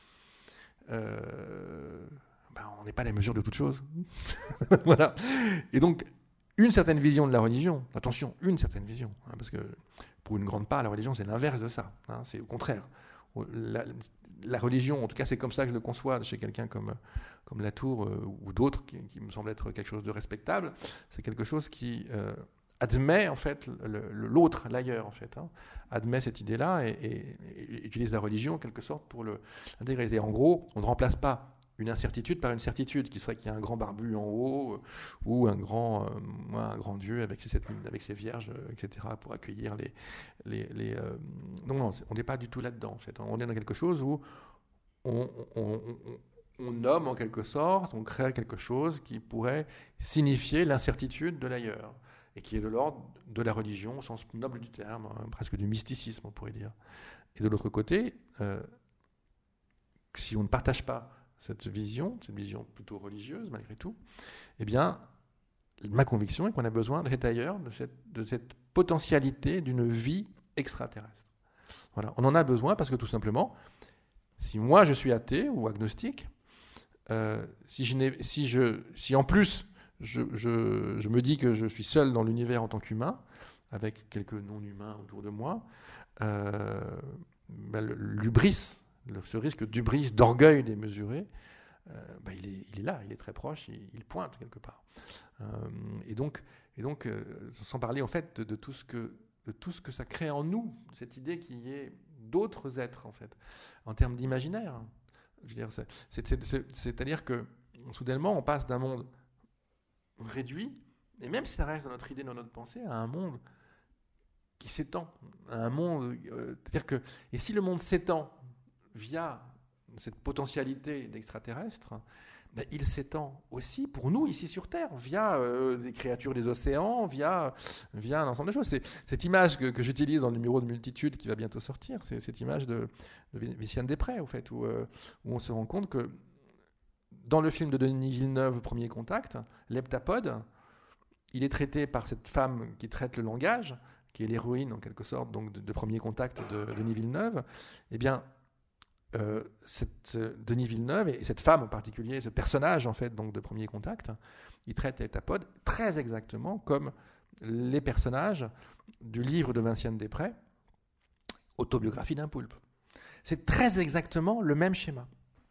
on n'est pas la mesure de toute chose. Voilà. Et donc, une certaine vision de la religion, attention, une certaine vision, hein, parce que pour une grande part, la religion, c'est l'inverse de ça. Hein, c'est au contraire. La religion, en tout cas, c'est comme ça que je le conçois chez quelqu'un comme Latour ou d'autres, qui me semble être quelque chose de respectable. C'est quelque chose qui admet, en fait, l'autre, l'ailleurs, en fait. Hein, admet cette idée-là et utilise la religion, en quelque sorte, pour l'intégrer. Et en gros, on ne remplace pas une incertitude par une certitude, qui serait qu'il y a un grand barbu en haut, ou un grand dieu avec ses vierges, etc., pour accueillir Non, on n'est pas du tout là-dedans. En fait. On est dans quelque chose où on nomme en quelque sorte, on crée quelque chose qui pourrait signifier l'incertitude de l'ailleurs, et qui est de l'ordre de la religion, au sens noble du terme, hein, presque du mysticisme, on pourrait dire. Et de l'autre côté, si on ne partage pas cette vision plutôt religieuse malgré tout, eh bien, ma conviction est qu'on a besoin de cet ailleurs, de cette potentialité d'une vie extraterrestre. Voilà, on en a besoin parce que tout simplement, si moi je suis athée ou agnostique, si en plus je me dis que je suis seul dans l'univers en tant qu'humain, avec quelques non-humains autour de moi, l'hubris, ce risque d'hubris, d'orgueil démesuré, il est là, il est très proche, il pointe quelque part. Et donc, Et donc, sans parler en fait de tout ce que ça crée en nous, cette idée qu'il y ait d'autres êtres en fait, en termes d'imaginaire. Je veux dire, c'est-à-dire que soudainement, on passe d'un monde réduit, et même si ça reste dans notre idée, dans notre pensée, à un monde qui s'étend, à un monde. C'est-à-dire que, et si le monde s'étend via cette potentialité d'extraterrestre, ben, il s'étend aussi pour nous ici sur Terre, via des créatures des océans, via un ensemble de choses. C'est cette image que j'utilise dans le numéro de Multitude qui va bientôt sortir, c'est cette image de Vinciane Després, au fait, où on se rend compte que dans le film de Denis Villeneuve, Premier Contact, l'heptapode, il est traité par cette femme qui traite le langage, qui est l'héroïne en quelque sorte donc de Premier Contact de Denis Villeneuve. Eh bien, Denis Villeneuve et cette femme en particulier, ce personnage en fait donc de Premier Contact, il traite l'heptapode très exactement comme les personnages du livre de Vinciane Després, Autobiographie d'un poulpe. C'est très exactement le même schéma.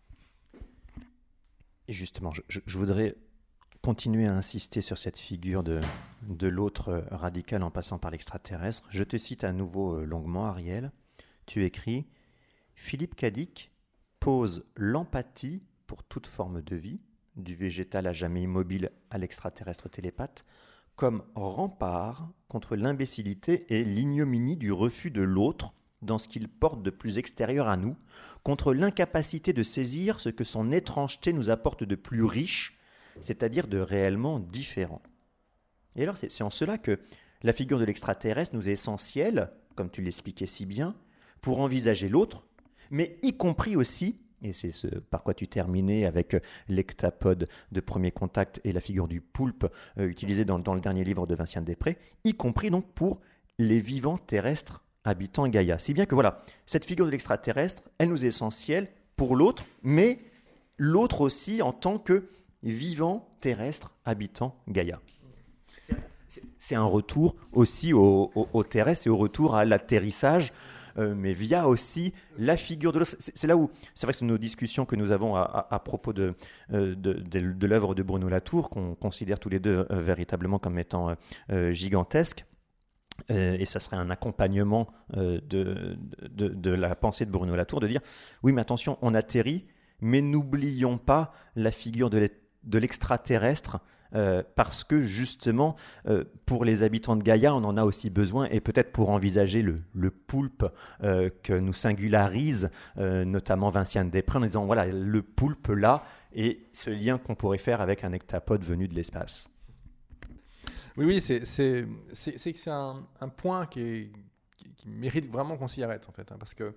Et justement, je voudrais continuer à insister sur cette figure de l'autre radical en passant par l'extraterrestre. Je te cite à nouveau longuement, Ariel. Tu écris « Philippe Cadic pose l'empathie pour toute forme de vie, du végétal à jamais immobile à l'extraterrestre télépathe, comme rempart contre l'imbécilité et l'ignominie du refus de l'autre dans ce qu'il porte de plus extérieur à nous, contre l'incapacité de saisir ce que son étrangeté nous apporte de plus riche, c'est-à-dire de réellement différent. » Et alors c'est en cela que la figure de l'extraterrestre nous est essentielle, comme tu l'expliquais si bien, pour envisager l'autre, mais y compris aussi, et c'est ce par quoi tu terminais avec l'heptapode de Premier Contact et la figure du poulpe utilisée dans le dernier livre de Vinciane Després, y compris donc pour les vivants terrestres habitant Gaïa. Si bien que voilà, cette figure de l'extraterrestre, elle nous est essentielle pour l'autre, mais l'autre aussi en tant que vivant terrestre habitant Gaïa. C'est un retour aussi au terrestre et au retour à l'atterrissage, mais via aussi la figure de l'autre. C'est là où, c'est vrai que c'est nos discussions que nous avons à propos de l'œuvre de Bruno Latour, qu'on considère tous les deux véritablement comme étant gigantesque. Et ça serait un accompagnement de la pensée de Bruno Latour, de dire oui, mais attention, on atterrit, mais n'oublions pas la figure de l'extraterrestre, parce que justement, pour les habitants de Gaïa, on en a aussi besoin, et peut-être pour envisager le poulpe que nous singularise, notamment Vinciane Després, en disant voilà, le poulpe là, et ce lien qu'on pourrait faire avec un heptapode venu de l'espace. Oui, c'est un point qui mérite vraiment qu'on s'y arrête, en fait, hein, parce que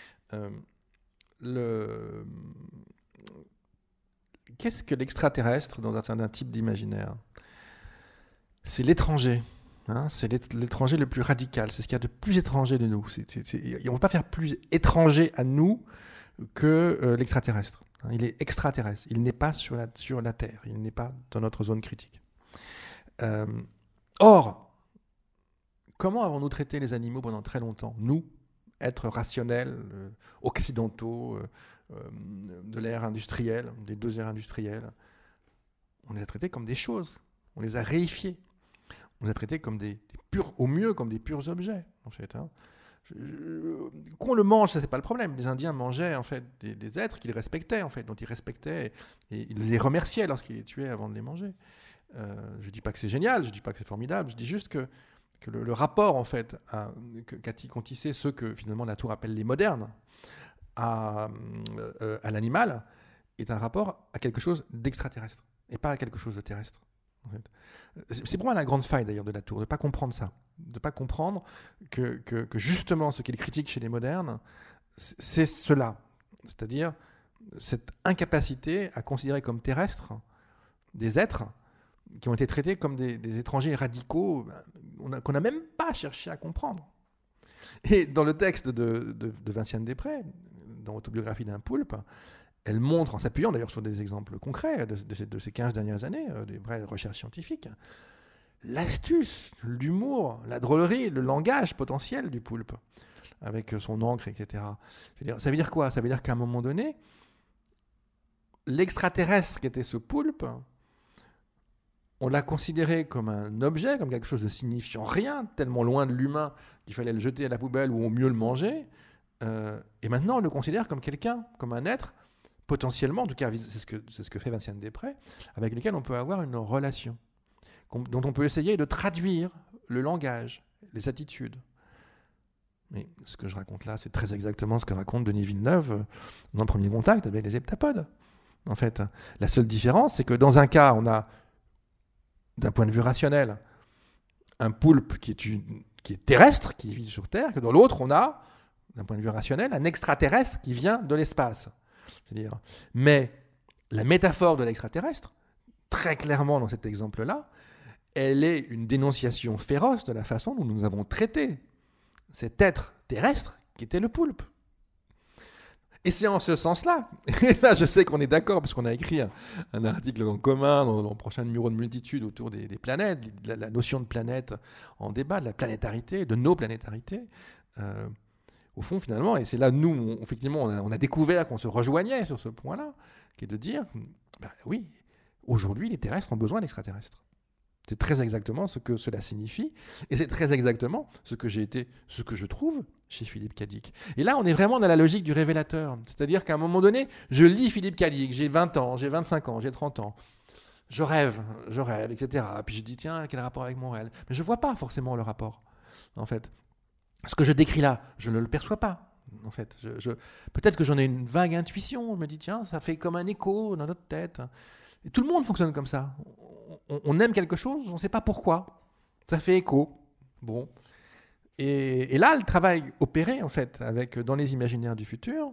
qu'est-ce que l'extraterrestre dans un certain type d'imaginaire ? C'est l'étranger. Hein, c'est l'étranger le plus radical. C'est ce qu'il y a de plus étranger de nous. On ne peut pas faire plus étranger à nous que l'extraterrestre. Hein, il est extraterrestre. Il n'est pas sur la Terre. Il n'est pas dans notre zone critique. Or, comment avons-nous traité les animaux pendant très longtemps ? Nous, êtres rationnels, occidentaux, de l'ère industrielle, des deux ères industrielles, on les a traités comme des choses. On les a réifiés. On les a traités comme au mieux comme des purs objets, en fait. Hein. Qu'on le mange, ça c'est pas le problème. Les Indiens mangeaient en fait des êtres qu'ils respectaient, en fait, dont ils respectaient et ils les remerciaient lorsqu'ils les tuaient avant de les manger. Je dis pas que c'est génial, je dis pas que c'est formidable, je dis juste que le rapport en fait qu'ont tissé ceux que finalement Latour appelle les modernes à l'animal est un rapport à quelque chose d'extraterrestre et pas à quelque chose de terrestre. En fait. C'est pour moi la grande faille d'ailleurs de Latour, de ne pas comprendre ça, de ne pas comprendre que justement ce qu'il critique chez les modernes, c'est cela, c'est-à-dire cette incapacité à considérer comme terrestres des êtres qui ont été traités comme des étrangers radicaux qu'on n'a même pas cherché à comprendre. Et dans le texte de Vinciane Després, dans Autobiographie d'un poulpe, elle montre, en s'appuyant d'ailleurs sur des exemples concrets de ces 15 dernières années, des vraies recherches scientifiques, l'astuce, l'humour, la drôlerie, le langage potentiel du poulpe, avec son encre, etc. Ça veut dire quoi ? Ça veut dire qu'à un moment donné, l'extraterrestre qui était ce poulpe on l'a considéré comme un objet, comme quelque chose de signifiant rien, tellement loin de l'humain qu'il fallait le jeter à la poubelle ou au mieux le manger. Et maintenant, on le considère comme quelqu'un, comme un être, potentiellement, en tout cas, c'est ce que fait Vinciane Després, avec lequel on peut avoir une relation, dont on peut essayer de traduire le langage, les attitudes. Mais ce que je raconte là, c'est très exactement ce que raconte Denis Villeneuve dans le premier contact avec les heptapodes. En fait, la seule différence, c'est que dans un cas, on a, d'un point de vue rationnel, un poulpe qui est terrestre, qui vit sur Terre, que dans l'autre, on a, d'un point de vue rationnel, un extraterrestre qui vient de l'espace. C'est-à-dire, mais la métaphore de l'extraterrestre, très clairement dans cet exemple-là, elle est une dénonciation féroce de la façon dont nous avons traité cet être terrestre qui était le poulpe. Et c'est en ce sens-là, et là je sais qu'on est d'accord, parce qu'on a écrit un article en commun dans le prochain numéro de Multitude autour des planètes, la notion de planète en débat, de la planétarité, de nos planétarités. Au fond, finalement, et c'est là, nous, effectivement, on a découvert qu'on se rejoignait sur ce point-là, qui est de dire, oui, aujourd'hui, les terrestres ont besoin d'extraterrestres. C'est très exactement ce que cela signifie, et c'est très exactement ce que je trouve chez Philippe Cadic. Et là, on est vraiment dans la logique du révélateur. C'est-à-dire qu'à un moment donné, je lis Philippe Cadic, j'ai 20 ans, j'ai 25 ans, j'ai 30 ans, je rêve, etc. Puis je dis, tiens, quel rapport avec mon réel ? Mais je ne vois pas forcément le rapport, en fait. Ce que je décris là, je ne le perçois pas, en fait. Peut-être que j'en ai une vague intuition, je me dis, tiens, ça fait comme un écho dans notre tête. Et tout le monde fonctionne comme ça. On aime quelque chose, on ne sait pas pourquoi. Ça fait écho. Bon. Et là, le travail opéré, en fait, dans les imaginaires du futur,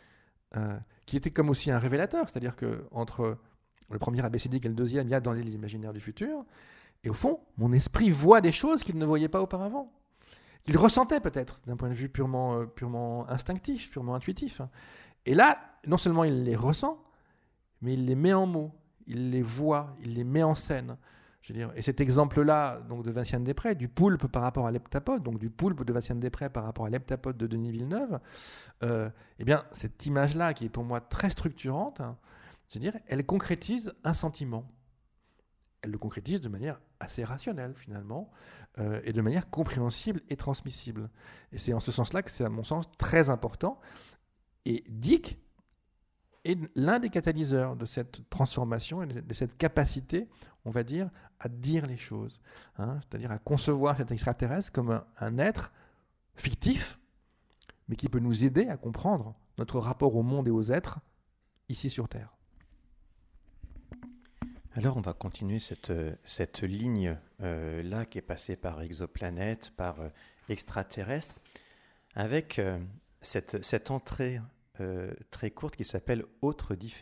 qui était comme aussi un révélateur, c'est-à-dire qu'entre le premier abécédique et le deuxième, il y a dans les imaginaires du futur, et au fond, mon esprit voit des choses qu'il ne voyait pas auparavant, qu'il ressentait peut-être, d'un point de vue purement instinctif, purement intuitif. Et là, non seulement il les ressent, mais il les met en mots, il les voit, il les met en scène. Je veux dire, et cet exemple-là donc de Vinciane Després, du poulpe par rapport à l'heptapode, donc du poulpe de Vinciane Després par rapport à l'heptapode de Denis Villeneuve, eh bien, cette image-là, qui est pour moi très structurante, je veux dire, elle concrétise un sentiment. Elle le concrétise de manière assez rationnelle, finalement, et de manière compréhensible et transmissible. Et c'est en ce sens-là que c'est, à mon sens, très important. Et Dick est l'un des catalyseurs de cette transformation et de cette capacité, on va dire, à dire les choses. C'est-à-dire à concevoir cet extraterrestre comme un être fictif, mais qui peut nous aider à comprendre notre rapport au monde et aux êtres ici sur Terre. Alors on va continuer cette ligne là qui est passée par exoplanète, par extraterrestre, avec cette entrée très courte qui s'appelle « autre différent ».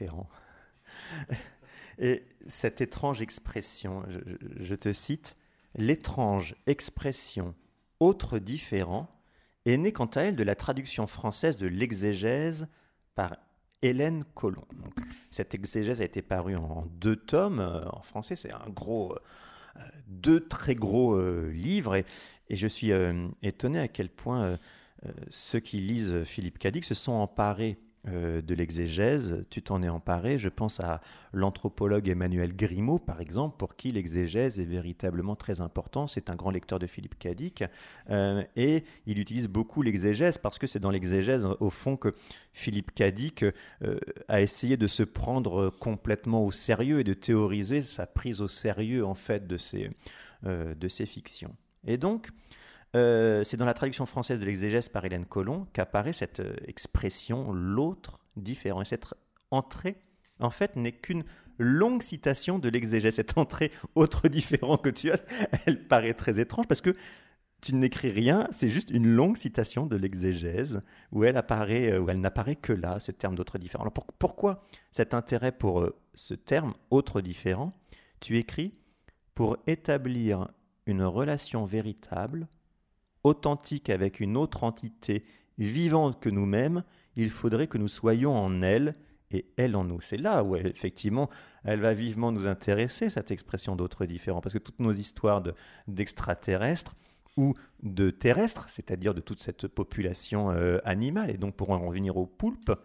Et cette étrange expression, je te cite, « l'étrange expression « autre différent » est née quant à elle de la traduction française de l'exégèse par Hélène Colomb. Donc, cette exégèse a été parue en 2 tomes. En français, c'est un gros, 2 très gros livres. Et je suis étonné à quel point ceux qui lisent Philippe Cadic se sont emparés de l'exégèse. Tu t'en es emparé. Je pense à l'anthropologue Emmanuel Grimaud, par exemple, pour qui l'exégèse est véritablement très important. C'est un grand lecteur de Philippe Cadic. Et il utilise beaucoup l'exégèse parce que c'est dans l'exégèse, au fond, que Philippe Cadic a essayé de se prendre complètement au sérieux et de théoriser sa prise au sérieux, en fait, de ses fictions. Et donc, c'est dans la traduction française de l'exégèse par Hélène Colomb qu'apparaît cette expression « l'autre différent ». Et cette entrée, en fait, n'est qu'une longue citation de l'exégèse. Cette entrée « autre différent » que tu as, elle paraît très étrange parce que tu n'écris rien, c'est juste une longue citation de l'exégèse où elle n'apparaît que là, ce terme « d'autre différent ». Alors pourquoi cet intérêt pour ce terme « autre différent » ? Tu écris « pour établir une relation véritable, authentique avec une autre entité vivante que nous-mêmes, il faudrait que nous soyons en elle et elle en nous. » C'est là où, effectivement, elle va vivement nous intéresser, cette expression d'autres différents, parce que toutes nos histoires d'extraterrestres ou de terrestres, c'est-à-dire de toute cette population animale, et donc pour en revenir aux poulpes,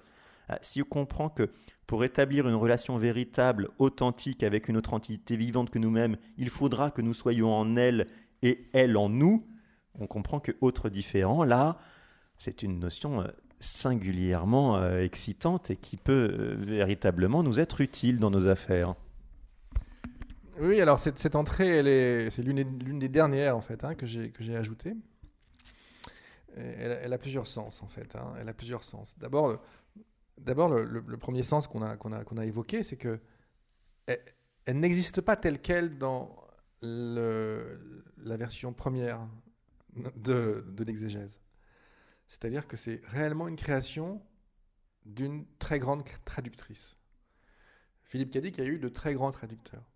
Si on comprend que pour établir une relation véritable, authentique avec une autre entité vivante que nous-mêmes, il faudra que nous soyons en elle et elle en nous, on comprend que autre différent, là, c'est une notion singulièrement excitante et qui peut véritablement nous être utile dans nos affaires. Oui, alors cette entrée, c'est l'une des dernières en fait que j'ai ajoutée. Elle a plusieurs sens en fait. Elle a plusieurs sens. D'abord, le premier sens qu'on a évoqué, c'est que elle n'existe pas telle quelle dans la version première de l'exégèse. C'est-à-dire que c'est réellement une création d'une très grande traductrice. Philippe Cadic a eu de très grands traducteurs.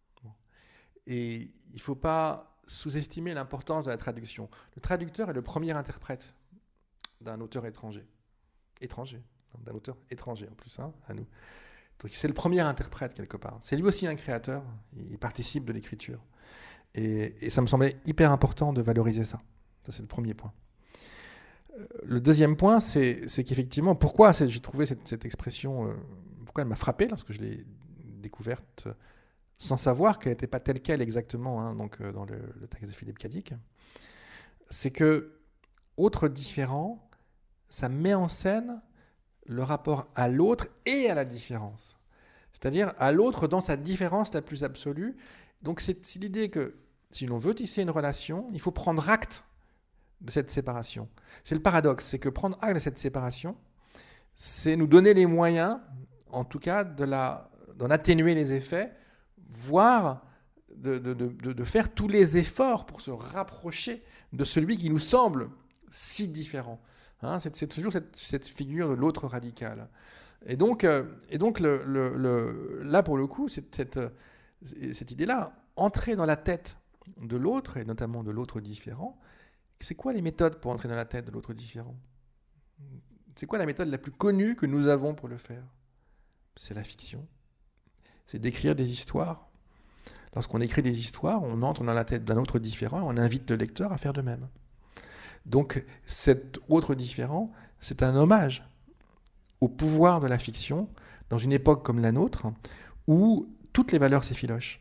Et il ne faut pas sous-estimer l'importance de la traduction. Le traducteur est le premier interprète d'un auteur étranger. D'un auteur étranger en plus, à nous. Donc c'est le premier interprète quelque part. C'est lui aussi un créateur, il participe de l'écriture. Et ça me semblait hyper important de valoriser ça. Ça, c'est le premier point. Le deuxième point, c'est qu'effectivement, pourquoi j'ai trouvé cette expression, pourquoi elle m'a frappé lorsque je l'ai découverte sans savoir qu'elle n'était pas telle qu'elle exactement donc, dans le texte de Philippe Cadic, c'est que, autre différent, ça met en scène le rapport à l'autre et à la différence. C'est-à-dire à l'autre dans sa différence la plus absolue. Donc c'est l'idée que si l'on veut tisser une relation, il faut prendre acte de cette séparation. C'est le paradoxe, c'est que prendre acte de cette séparation, c'est nous donner les moyens, en tout cas, d'en atténuer les effets, voire de faire tous les efforts pour se rapprocher de celui qui nous semble si différent. C'est toujours cette figure de l'autre radical. Et donc là, pour le coup, cette idée-là, entrer dans la tête de l'autre, et notamment de l'autre différent, c'est quoi les méthodes pour entrer dans la tête de l'autre différent ? C'est quoi la méthode la plus connue que nous avons pour le faire ? C'est la fiction. C'est d'écrire des histoires. Lorsqu'on écrit des histoires, on entre dans la tête d'un autre différent et on invite le lecteur à faire de même. Donc cet autre différent, c'est un hommage au pouvoir de la fiction dans une époque comme la nôtre où toutes les valeurs s'effilochent.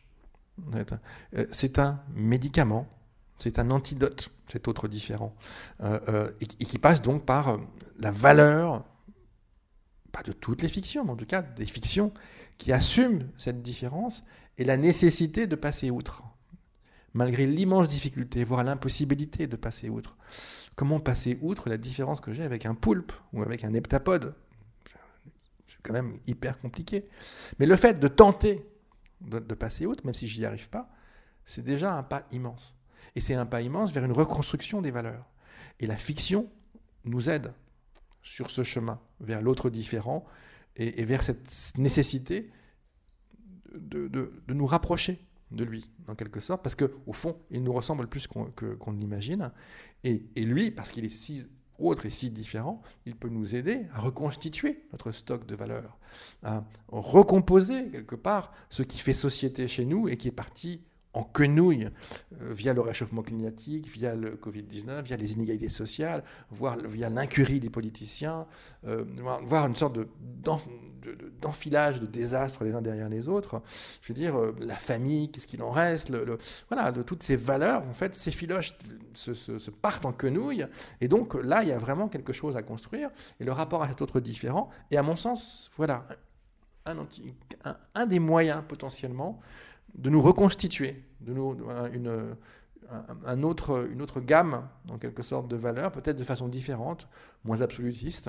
C'est un médicament, c'est un antidote, cet autre différent, et qui passe donc par la valeur, pas de toutes les fictions, mais en tout cas des fictions qui assument cette différence et la nécessité de passer outre, malgré l'immense difficulté, voire l'impossibilité de passer outre. Comment passer outre la différence que j'ai avec un poulpe ou avec un heptapode ? C'est quand même hyper compliqué. Mais le fait de tenter de passer outre, même si j'y arrive pas, c'est déjà un pas immense. Et c'est un pas immense vers une reconstruction des valeurs. Et la fiction nous aide sur ce chemin, vers l'autre différent, et vers cette nécessité de nous rapprocher de lui, en quelque sorte, parce qu'au fond, il nous ressemble plus qu'on ne l'imagine. Et lui, parce qu'il est si autre et si différent, il peut nous aider à reconstituer notre stock de valeurs, à recomposer quelque part ce qui fait société chez nous et qui est parti en quenouille via le réchauffement climatique, via le Covid-19, via les inégalités sociales, voire via l'incurie des politiciens, voire une sorte d'enfilage de désastres les uns derrière les autres. Je veux dire, la famille, qu'est-ce qu'il en reste, voilà, de toutes ces valeurs, en fait, s'effilochent, se partent en quenouille. Et donc là, il y a vraiment quelque chose à construire. Et le rapport à cet autre différent, et à mon sens, voilà, un des moyens potentiellement de nous reconstituer, une autre gamme, en quelque sorte, de valeurs, peut-être de façon différente, moins absolutiste,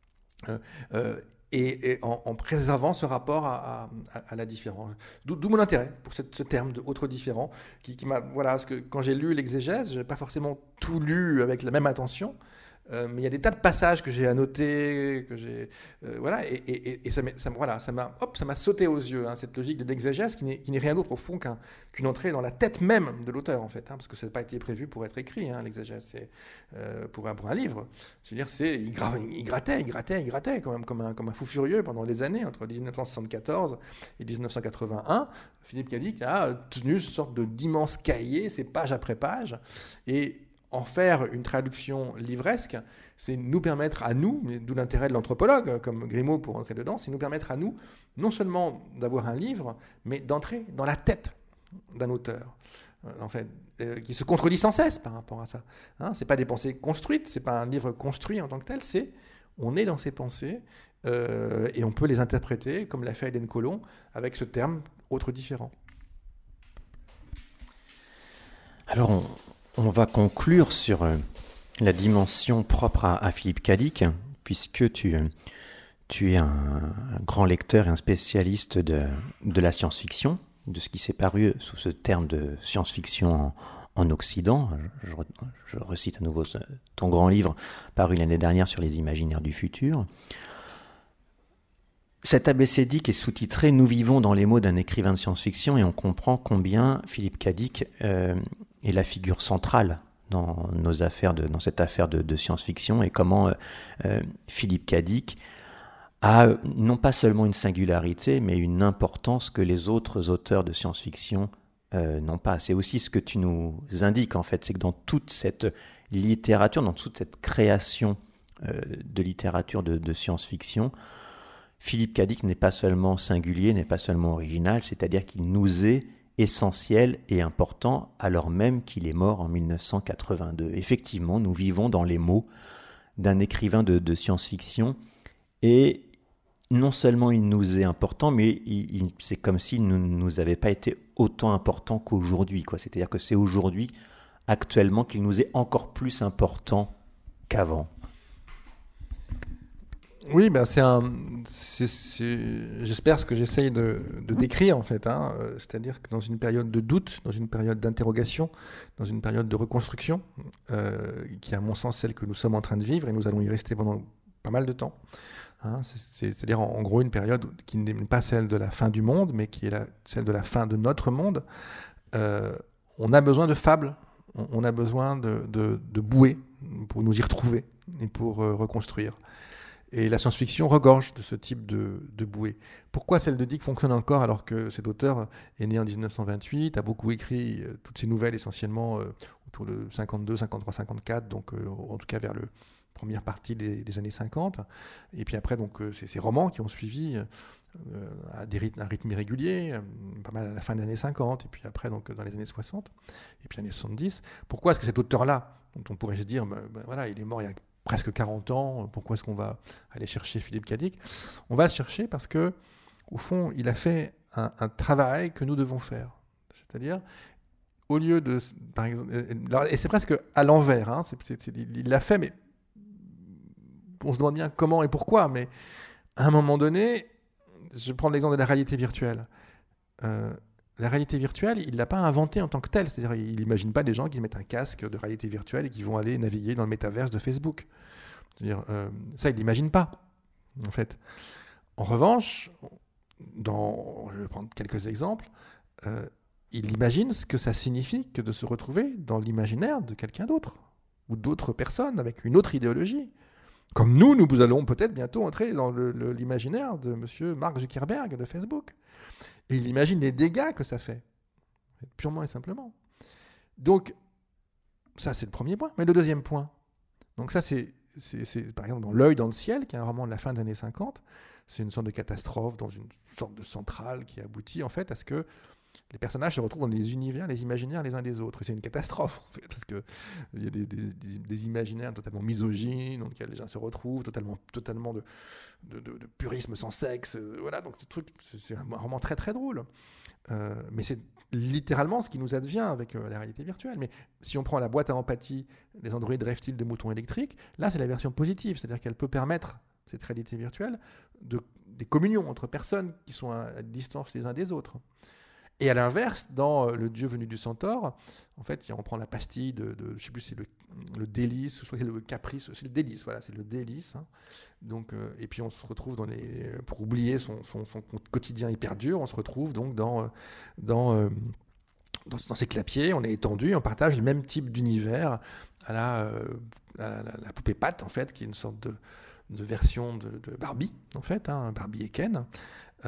et en préservant ce rapport à la différence. D'où mon intérêt pour ce terme de autre différent, qui m'a, voilà, parce que quand j'ai lu l'exégèse, je n'ai pas forcément tout lu avec la même attention, mais il y a des tas de passages que j'ai annotés, voilà, et ça m'a sauté aux yeux, cette logique de l'exégèse qui n'est rien d'autre au fond qu'une entrée dans la tête même de l'auteur, en fait, parce que ça n'a pas été prévu pour être écrit, l'exégèse, c'est pour un livre. Je veux dire, il grattait quand même comme un fou furieux pendant des années, entre 1974 et 1981. Philippe Cadic a tenu une sorte d'immense cahier, c'est page après page, et en faire une traduction livresque, c'est nous permettre à nous, mais d'où l'intérêt de l'anthropologue, comme Grimaud pour entrer dedans, c'est nous permettre à nous, non seulement d'avoir un livre, mais d'entrer dans la tête d'un auteur, en fait, qui se contredit sans cesse par rapport à ça. C'est pas des pensées construites, c'est pas un livre construit en tant que tel, c'est on est dans ses pensées et on peut les interpréter, comme l'a fait Hélène Colomb, avec ce terme autre différent. Alors, on va conclure sur la dimension propre à Philippe Cadic, puisque tu es un grand lecteur et un spécialiste de la science-fiction, de ce qui s'est paru sous ce terme de science-fiction en Occident. Je recite à nouveau ton grand livre paru l'année dernière sur les imaginaires du futur. Cet abécédique est sous-titré « Nous vivons dans les mots d'un écrivain de science-fiction » et on comprend combien Philippe Cadic est la figure centrale dans cette affaire de science-fiction et comment Philippe Cadic a non pas seulement une singularité, mais une importance que les autres auteurs de science-fiction n'ont pas. C'est aussi ce que tu nous indiques, en fait, c'est que dans toute cette littérature, dans toute cette création de littérature de science-fiction, Philippe Cadic n'est pas seulement singulier, n'est pas seulement original, c'est-à-dire qu'il nous est essentiel et important alors même qu'il est mort en 1982. Effectivement, nous vivons dans les mots d'un écrivain de science-fiction et non seulement il nous est important, mais c'est comme s'il ne nous avait pas été autant important qu'aujourd'hui, quoi. C'est-à-dire que c'est aujourd'hui, actuellement, qu'il nous est encore plus important qu'avant. Oui, ben j'espère ce que j'essaye de décrire en fait. C'est-à-dire que dans une période de doute, dans une période d'interrogation, dans une période de reconstruction, qui est à mon sens celle que nous sommes en train de vivre et nous allons y rester pendant pas mal de temps. C'est-à-dire en gros une période qui n'est pas celle de la fin du monde, mais qui est celle de la fin de notre monde. On a besoin de fables, on a besoin de bouées pour nous y retrouver et pour reconstruire. Et la science-fiction regorge de ce type de bouée. Pourquoi celle de Dick fonctionne encore alors que cet auteur est né en 1928, a beaucoup écrit toutes ses nouvelles essentiellement autour de 52, 53, 54, donc en tout cas vers la première partie des années 50. Et puis après, donc, c'est ces romans qui ont suivi à un rythme irrégulier, pas mal à la fin des années 50, et puis après donc, dans les années 60, et puis les années 70. Pourquoi est-ce que cet auteur-là, dont on pourrait se dire, voilà, il est mort il y a presque 40 ans, pourquoi est-ce qu'on va aller chercher Philippe Cadic ? On va le chercher parce que, au fond, il a fait un travail que nous devons faire. C'est-à-dire, au lieu de... Par exemple, et c'est presque à l'envers, il l'a fait, mais on se demande bien comment et pourquoi, mais à un moment donné, je prends l'exemple de la réalité virtuelle. La réalité virtuelle, il ne l'a pas inventée en tant que telle. C'est-à-dire, il n'imagine pas des gens qui mettent un casque de réalité virtuelle et qui vont aller naviguer dans le métaverse de Facebook. C'est-à-dire, ça, il ne l'imagine pas, en fait. En revanche, je vais prendre quelques exemples, il imagine ce que ça signifie que de se retrouver dans l'imaginaire de quelqu'un d'autre, ou d'autres personnes avec une autre idéologie. Comme nous allons peut-être bientôt entrer dans l'imaginaire de M. Mark Zuckerberg de Facebook. Et il imagine les dégâts que ça fait, purement et simplement. Donc, ça, c'est le premier point. Mais le deuxième point, donc ça, c'est par exemple dans L'œil dans le ciel, qui est un roman de la fin des années 50, c'est une sorte de catastrophe dans une sorte de centrale qui aboutit en fait à ce que les personnages se retrouvent dans des univers, les imaginaires les uns des autres. Et c'est une catastrophe, en fait, parce qu'il y a des imaginaires totalement misogynes, dans lesquels les gens se retrouvent, totalement de purisme sans sexe. Voilà, donc ce truc, c'est un roman très très drôle. Mais c'est littéralement ce qui nous advient avec la réalité virtuelle. Mais si on prend la boîte à empathie, les androïdes rêvent-ils de moutons électriques, là c'est la version positive, c'est-à-dire qu'elle peut permettre, cette réalité virtuelle, des communions entre personnes qui sont à distance les uns des autres. Et à l'inverse, dans Le Dieu venu du Centaure, en fait, on prend la pastille je ne sais plus si c'est le délice, je crois que c'est le caprice, c'est le délice, voilà, c'est le délice. Donc, et puis on se retrouve pour oublier son quotidien hyper dur, on se retrouve donc dans ces clapiers, on est étendu, on partage le même type d'univers à la poupée Pat, en fait, qui est une sorte de version de Barbie, en fait, Barbie et Ken.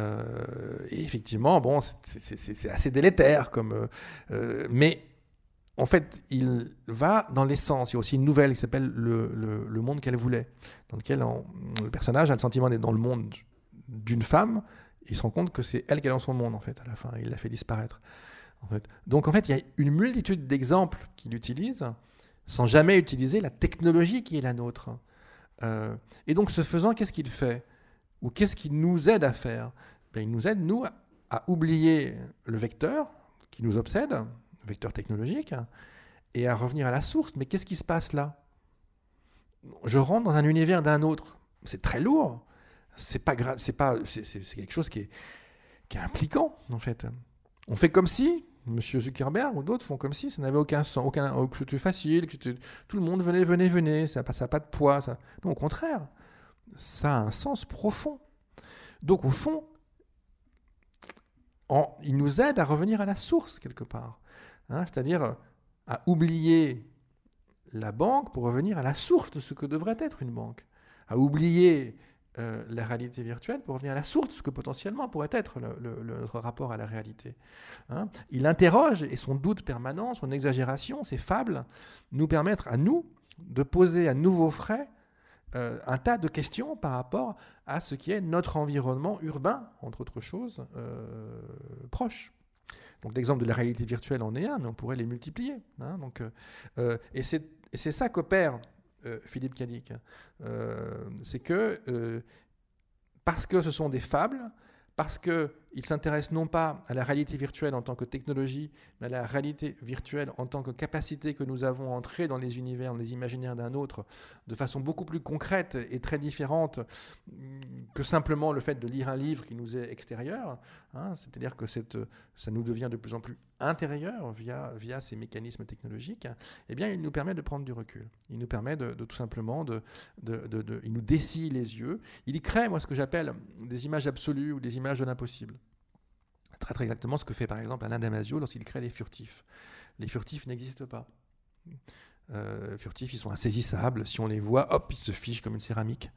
Et effectivement, bon, c'est assez délétère, mais en fait, il va dans l'essence. Il y a aussi une nouvelle qui s'appelle le monde qu'elle voulait, dans lequel le personnage a le sentiment d'être dans le monde d'une femme. Il se rend compte que c'est elle qui est dans son monde, en fait, à la fin. Il la fait disparaître. En fait. Donc, en fait, il y a une multitude d'exemples qu'il utilise sans jamais utiliser la technologie qui est la nôtre. Et donc, ce faisant, qu'est-ce qu'il fait ? Ou qu'est-ce qu'il nous aide à faire ? Il nous aide, nous, à oublier le vecteur qui nous obsède, le vecteur technologique, et à revenir à la source. Mais qu'est-ce qui se passe là ? Je rentre dans un univers d'un autre. C'est très lourd. C'est quelque chose qui est impliquant, en fait. On fait comme si, M. Zuckerberg ou d'autres font comme si ça n'avait aucun sens, que c'était facile, tout le monde venez, ça n'a pas de poids. Ça. Non, au contraire, ça a un sens profond. Donc, au fond, il nous aide à revenir à la source, quelque part. C'est-à-dire à oublier la banque pour revenir à la source de ce que devrait être une banque. À oublier la réalité virtuelle pour revenir à la source de ce que potentiellement pourrait être notre rapport à la réalité. Il interroge, et son doute permanent, son exagération, ses fables, nous permettent à nous de poser à nouveau frais un tas de questions par rapport à ce qui est notre environnement urbain, entre autres choses, proche. Donc l'exemple de la réalité virtuelle en est un, mais on pourrait les multiplier. Et c'est ça qu'opère Philippe Cadic. C'est que parce que ce sont des fables, parce qu'il s'intéresse non pas à la réalité virtuelle en tant que technologie, mais à la réalité virtuelle en tant que capacité que nous avons à entrer dans les univers, dans les imaginaires d'un autre, de façon beaucoup plus concrète et très différente que simplement le fait de lire un livre qui nous est extérieur. C'est-à-dire que ça nous devient de plus en plus intérieur via ces mécanismes technologiques. Eh bien, il nous permet de prendre du recul. Il nous permet de tout simplement il nous dessille les yeux. Il y crée, moi, ce que j'appelle des images absolues ou des images de l'impossible. Très, très exactement ce que fait par exemple Alain Damasio lorsqu'il crée les furtifs. Les furtifs n'existent pas. Furtifs, ils sont insaisissables. Si on les voit, hop, ils se fichent comme une céramique.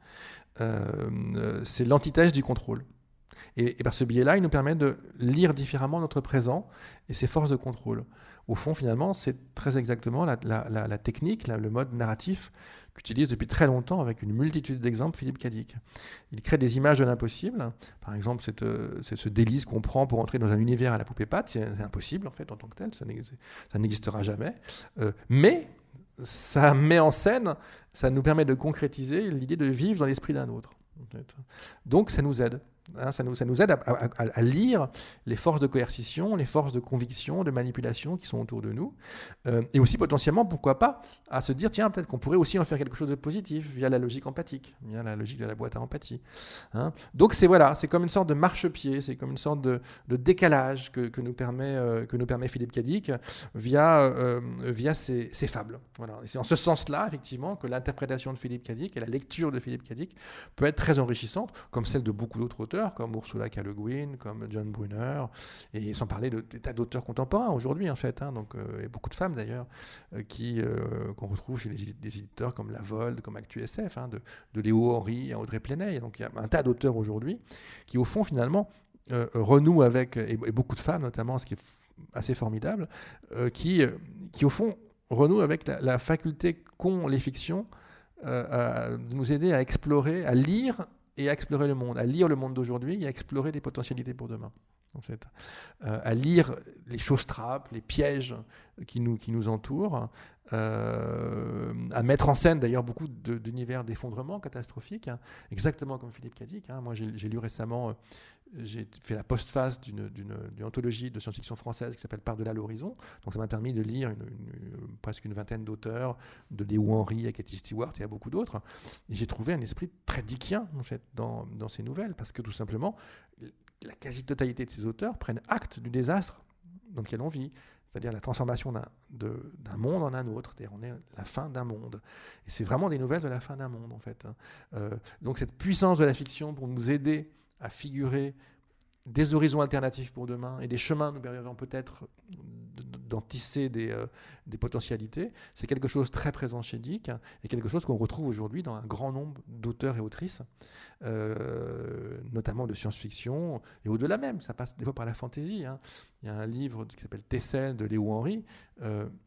C'est l'antithèse du contrôle. Et par ce biais-là, il nous permet de lire différemment notre présent et ses forces de contrôle. Au fond, finalement, c'est très exactement la technique, le mode narratif qu'utilise depuis très longtemps avec une multitude d'exemples Philippe Cadic. Il crée des images de l'impossible. Par exemple, c'est ce délice qu'on prend pour entrer dans un univers à la poupée patte. C'est impossible, en fait, en tant que tel. Ça n'existera jamais. Mais ça met en scène, ça nous permet de concrétiser l'idée de vivre dans l'esprit d'un autre. En fait. Donc, ça nous aide. Ça nous aide à lire les forces de coercition, les forces de conviction, de manipulation qui sont autour de nous. Et aussi potentiellement, pourquoi pas, à se dire, tiens, peut-être qu'on pourrait aussi en faire quelque chose de positif via la logique empathique, via la logique de la boîte à empathie. Donc c'est comme une sorte de marchepied, c'est comme une sorte de décalage que nous permet Philippe Cadic via ses fables. Voilà. Et c'est en ce sens-là, effectivement, que l'interprétation de Philippe Cadic et la lecture de Philippe Cadic peut être très enrichissante, comme celle de beaucoup d'autres auteurs, comme Ursula K. Le Guin, comme John Brunner, et sans parler des tas d'auteurs contemporains aujourd'hui, en fait, et beaucoup de femmes d'ailleurs, qu'on retrouve chez des éditeurs comme La Vold, comme ActuSF, de Léo Henry à Audrey Plenay. Donc il y a un tas d'auteurs aujourd'hui qui, au fond, finalement, renouent avec, et beaucoup de femmes notamment, ce qui est assez formidable, qui au fond, renouent avec la faculté qu'ont les fictions de nous aider à explorer, à lire et à explorer le monde, à lire le monde d'aujourd'hui et à explorer des potentialités pour demain, en fait. À lire les choses trappes, les pièges qui nous entourent, à mettre en scène d'ailleurs beaucoup d'univers d'effondrement catastrophique, exactement comme Philippe Cadic. Moi, j'ai lu récemment, j'ai fait la postface d'une anthologie de science-fiction française qui s'appelle Par-delà l'horizon. Donc ça m'a permis de lire presque une vingtaine d'auteurs, de Léo Henry à Cathy Stewart et à beaucoup d'autres. Et j'ai trouvé un esprit très dickien, en fait, dans ces nouvelles, parce que tout simplement, la quasi-totalité de ces auteurs prennent acte du désastre dans lequel on vit, c'est-à-dire la transformation d'un monde en un autre, c'est-à-dire on est à la fin d'un monde. Et c'est vraiment des nouvelles de la fin d'un monde, en fait. Donc cette puissance de la fiction pour nous aider à figurer des horizons alternatifs pour demain et des chemins nous permettant peut-être d'en tisser des potentialités, c'est quelque chose de très présent chez Dick et quelque chose qu'on retrouve aujourd'hui dans un grand nombre d'auteurs et autrices, notamment de science-fiction et au-delà même, ça passe des fois par la fantaisie. Il y a un livre qui s'appelle Tessel de Léo Henry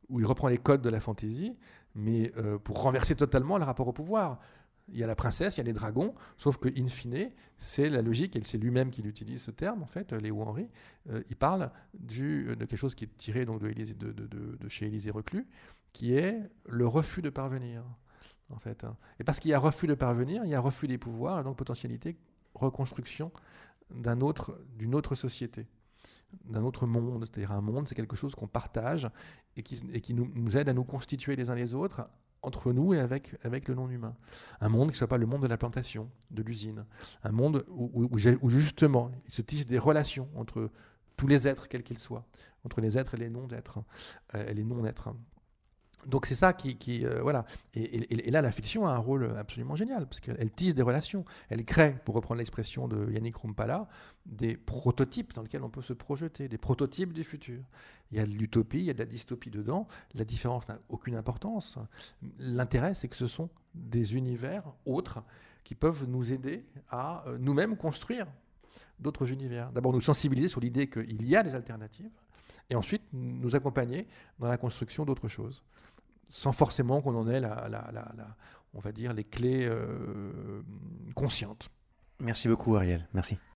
où il reprend les codes de la fantaisie, mais pour renverser totalement le rapport au pouvoir. Il y a la princesse, il y a les dragons, sauf que, in fine, c'est la logique, et c'est lui-même qui utilise ce terme, en fait, Léo Henry. Il parle de quelque chose qui est tiré donc, de chez Élisée Reclus, qui est le refus de parvenir, en fait. Et parce qu'il y a refus de parvenir, il y a refus des pouvoirs, et donc potentialité, reconstruction d'une autre société, d'un autre monde. C'est-à-dire un monde, c'est quelque chose qu'on partage et qui nous aide à nous constituer les uns les autres, entre nous et avec le non-humain. Un monde qui ne soit pas le monde de la plantation, de l'usine. Un monde où justement, il se tisse des relations entre tous les êtres, quels qu'ils soient, entre les êtres et les non-êtres, et les non-êtres. Donc c'est ça voilà. Et là, la fiction a un rôle absolument génial, parce qu'elle tisse des relations. Elle crée, pour reprendre l'expression de Yannick Rumpala, des prototypes dans lesquels on peut se projeter, des prototypes du futur. Il y a de l'utopie, il y a de la dystopie dedans. La différence n'a aucune importance. L'intérêt, c'est que ce sont des univers autres qui peuvent nous aider à nous-mêmes construire d'autres univers. D'abord, nous sensibiliser sur l'idée qu'il y a des alternatives, et ensuite nous accompagner dans la construction d'autres choses, sans forcément qu'on en ait on va dire, les clés conscientes. Merci beaucoup, Ariel. Merci.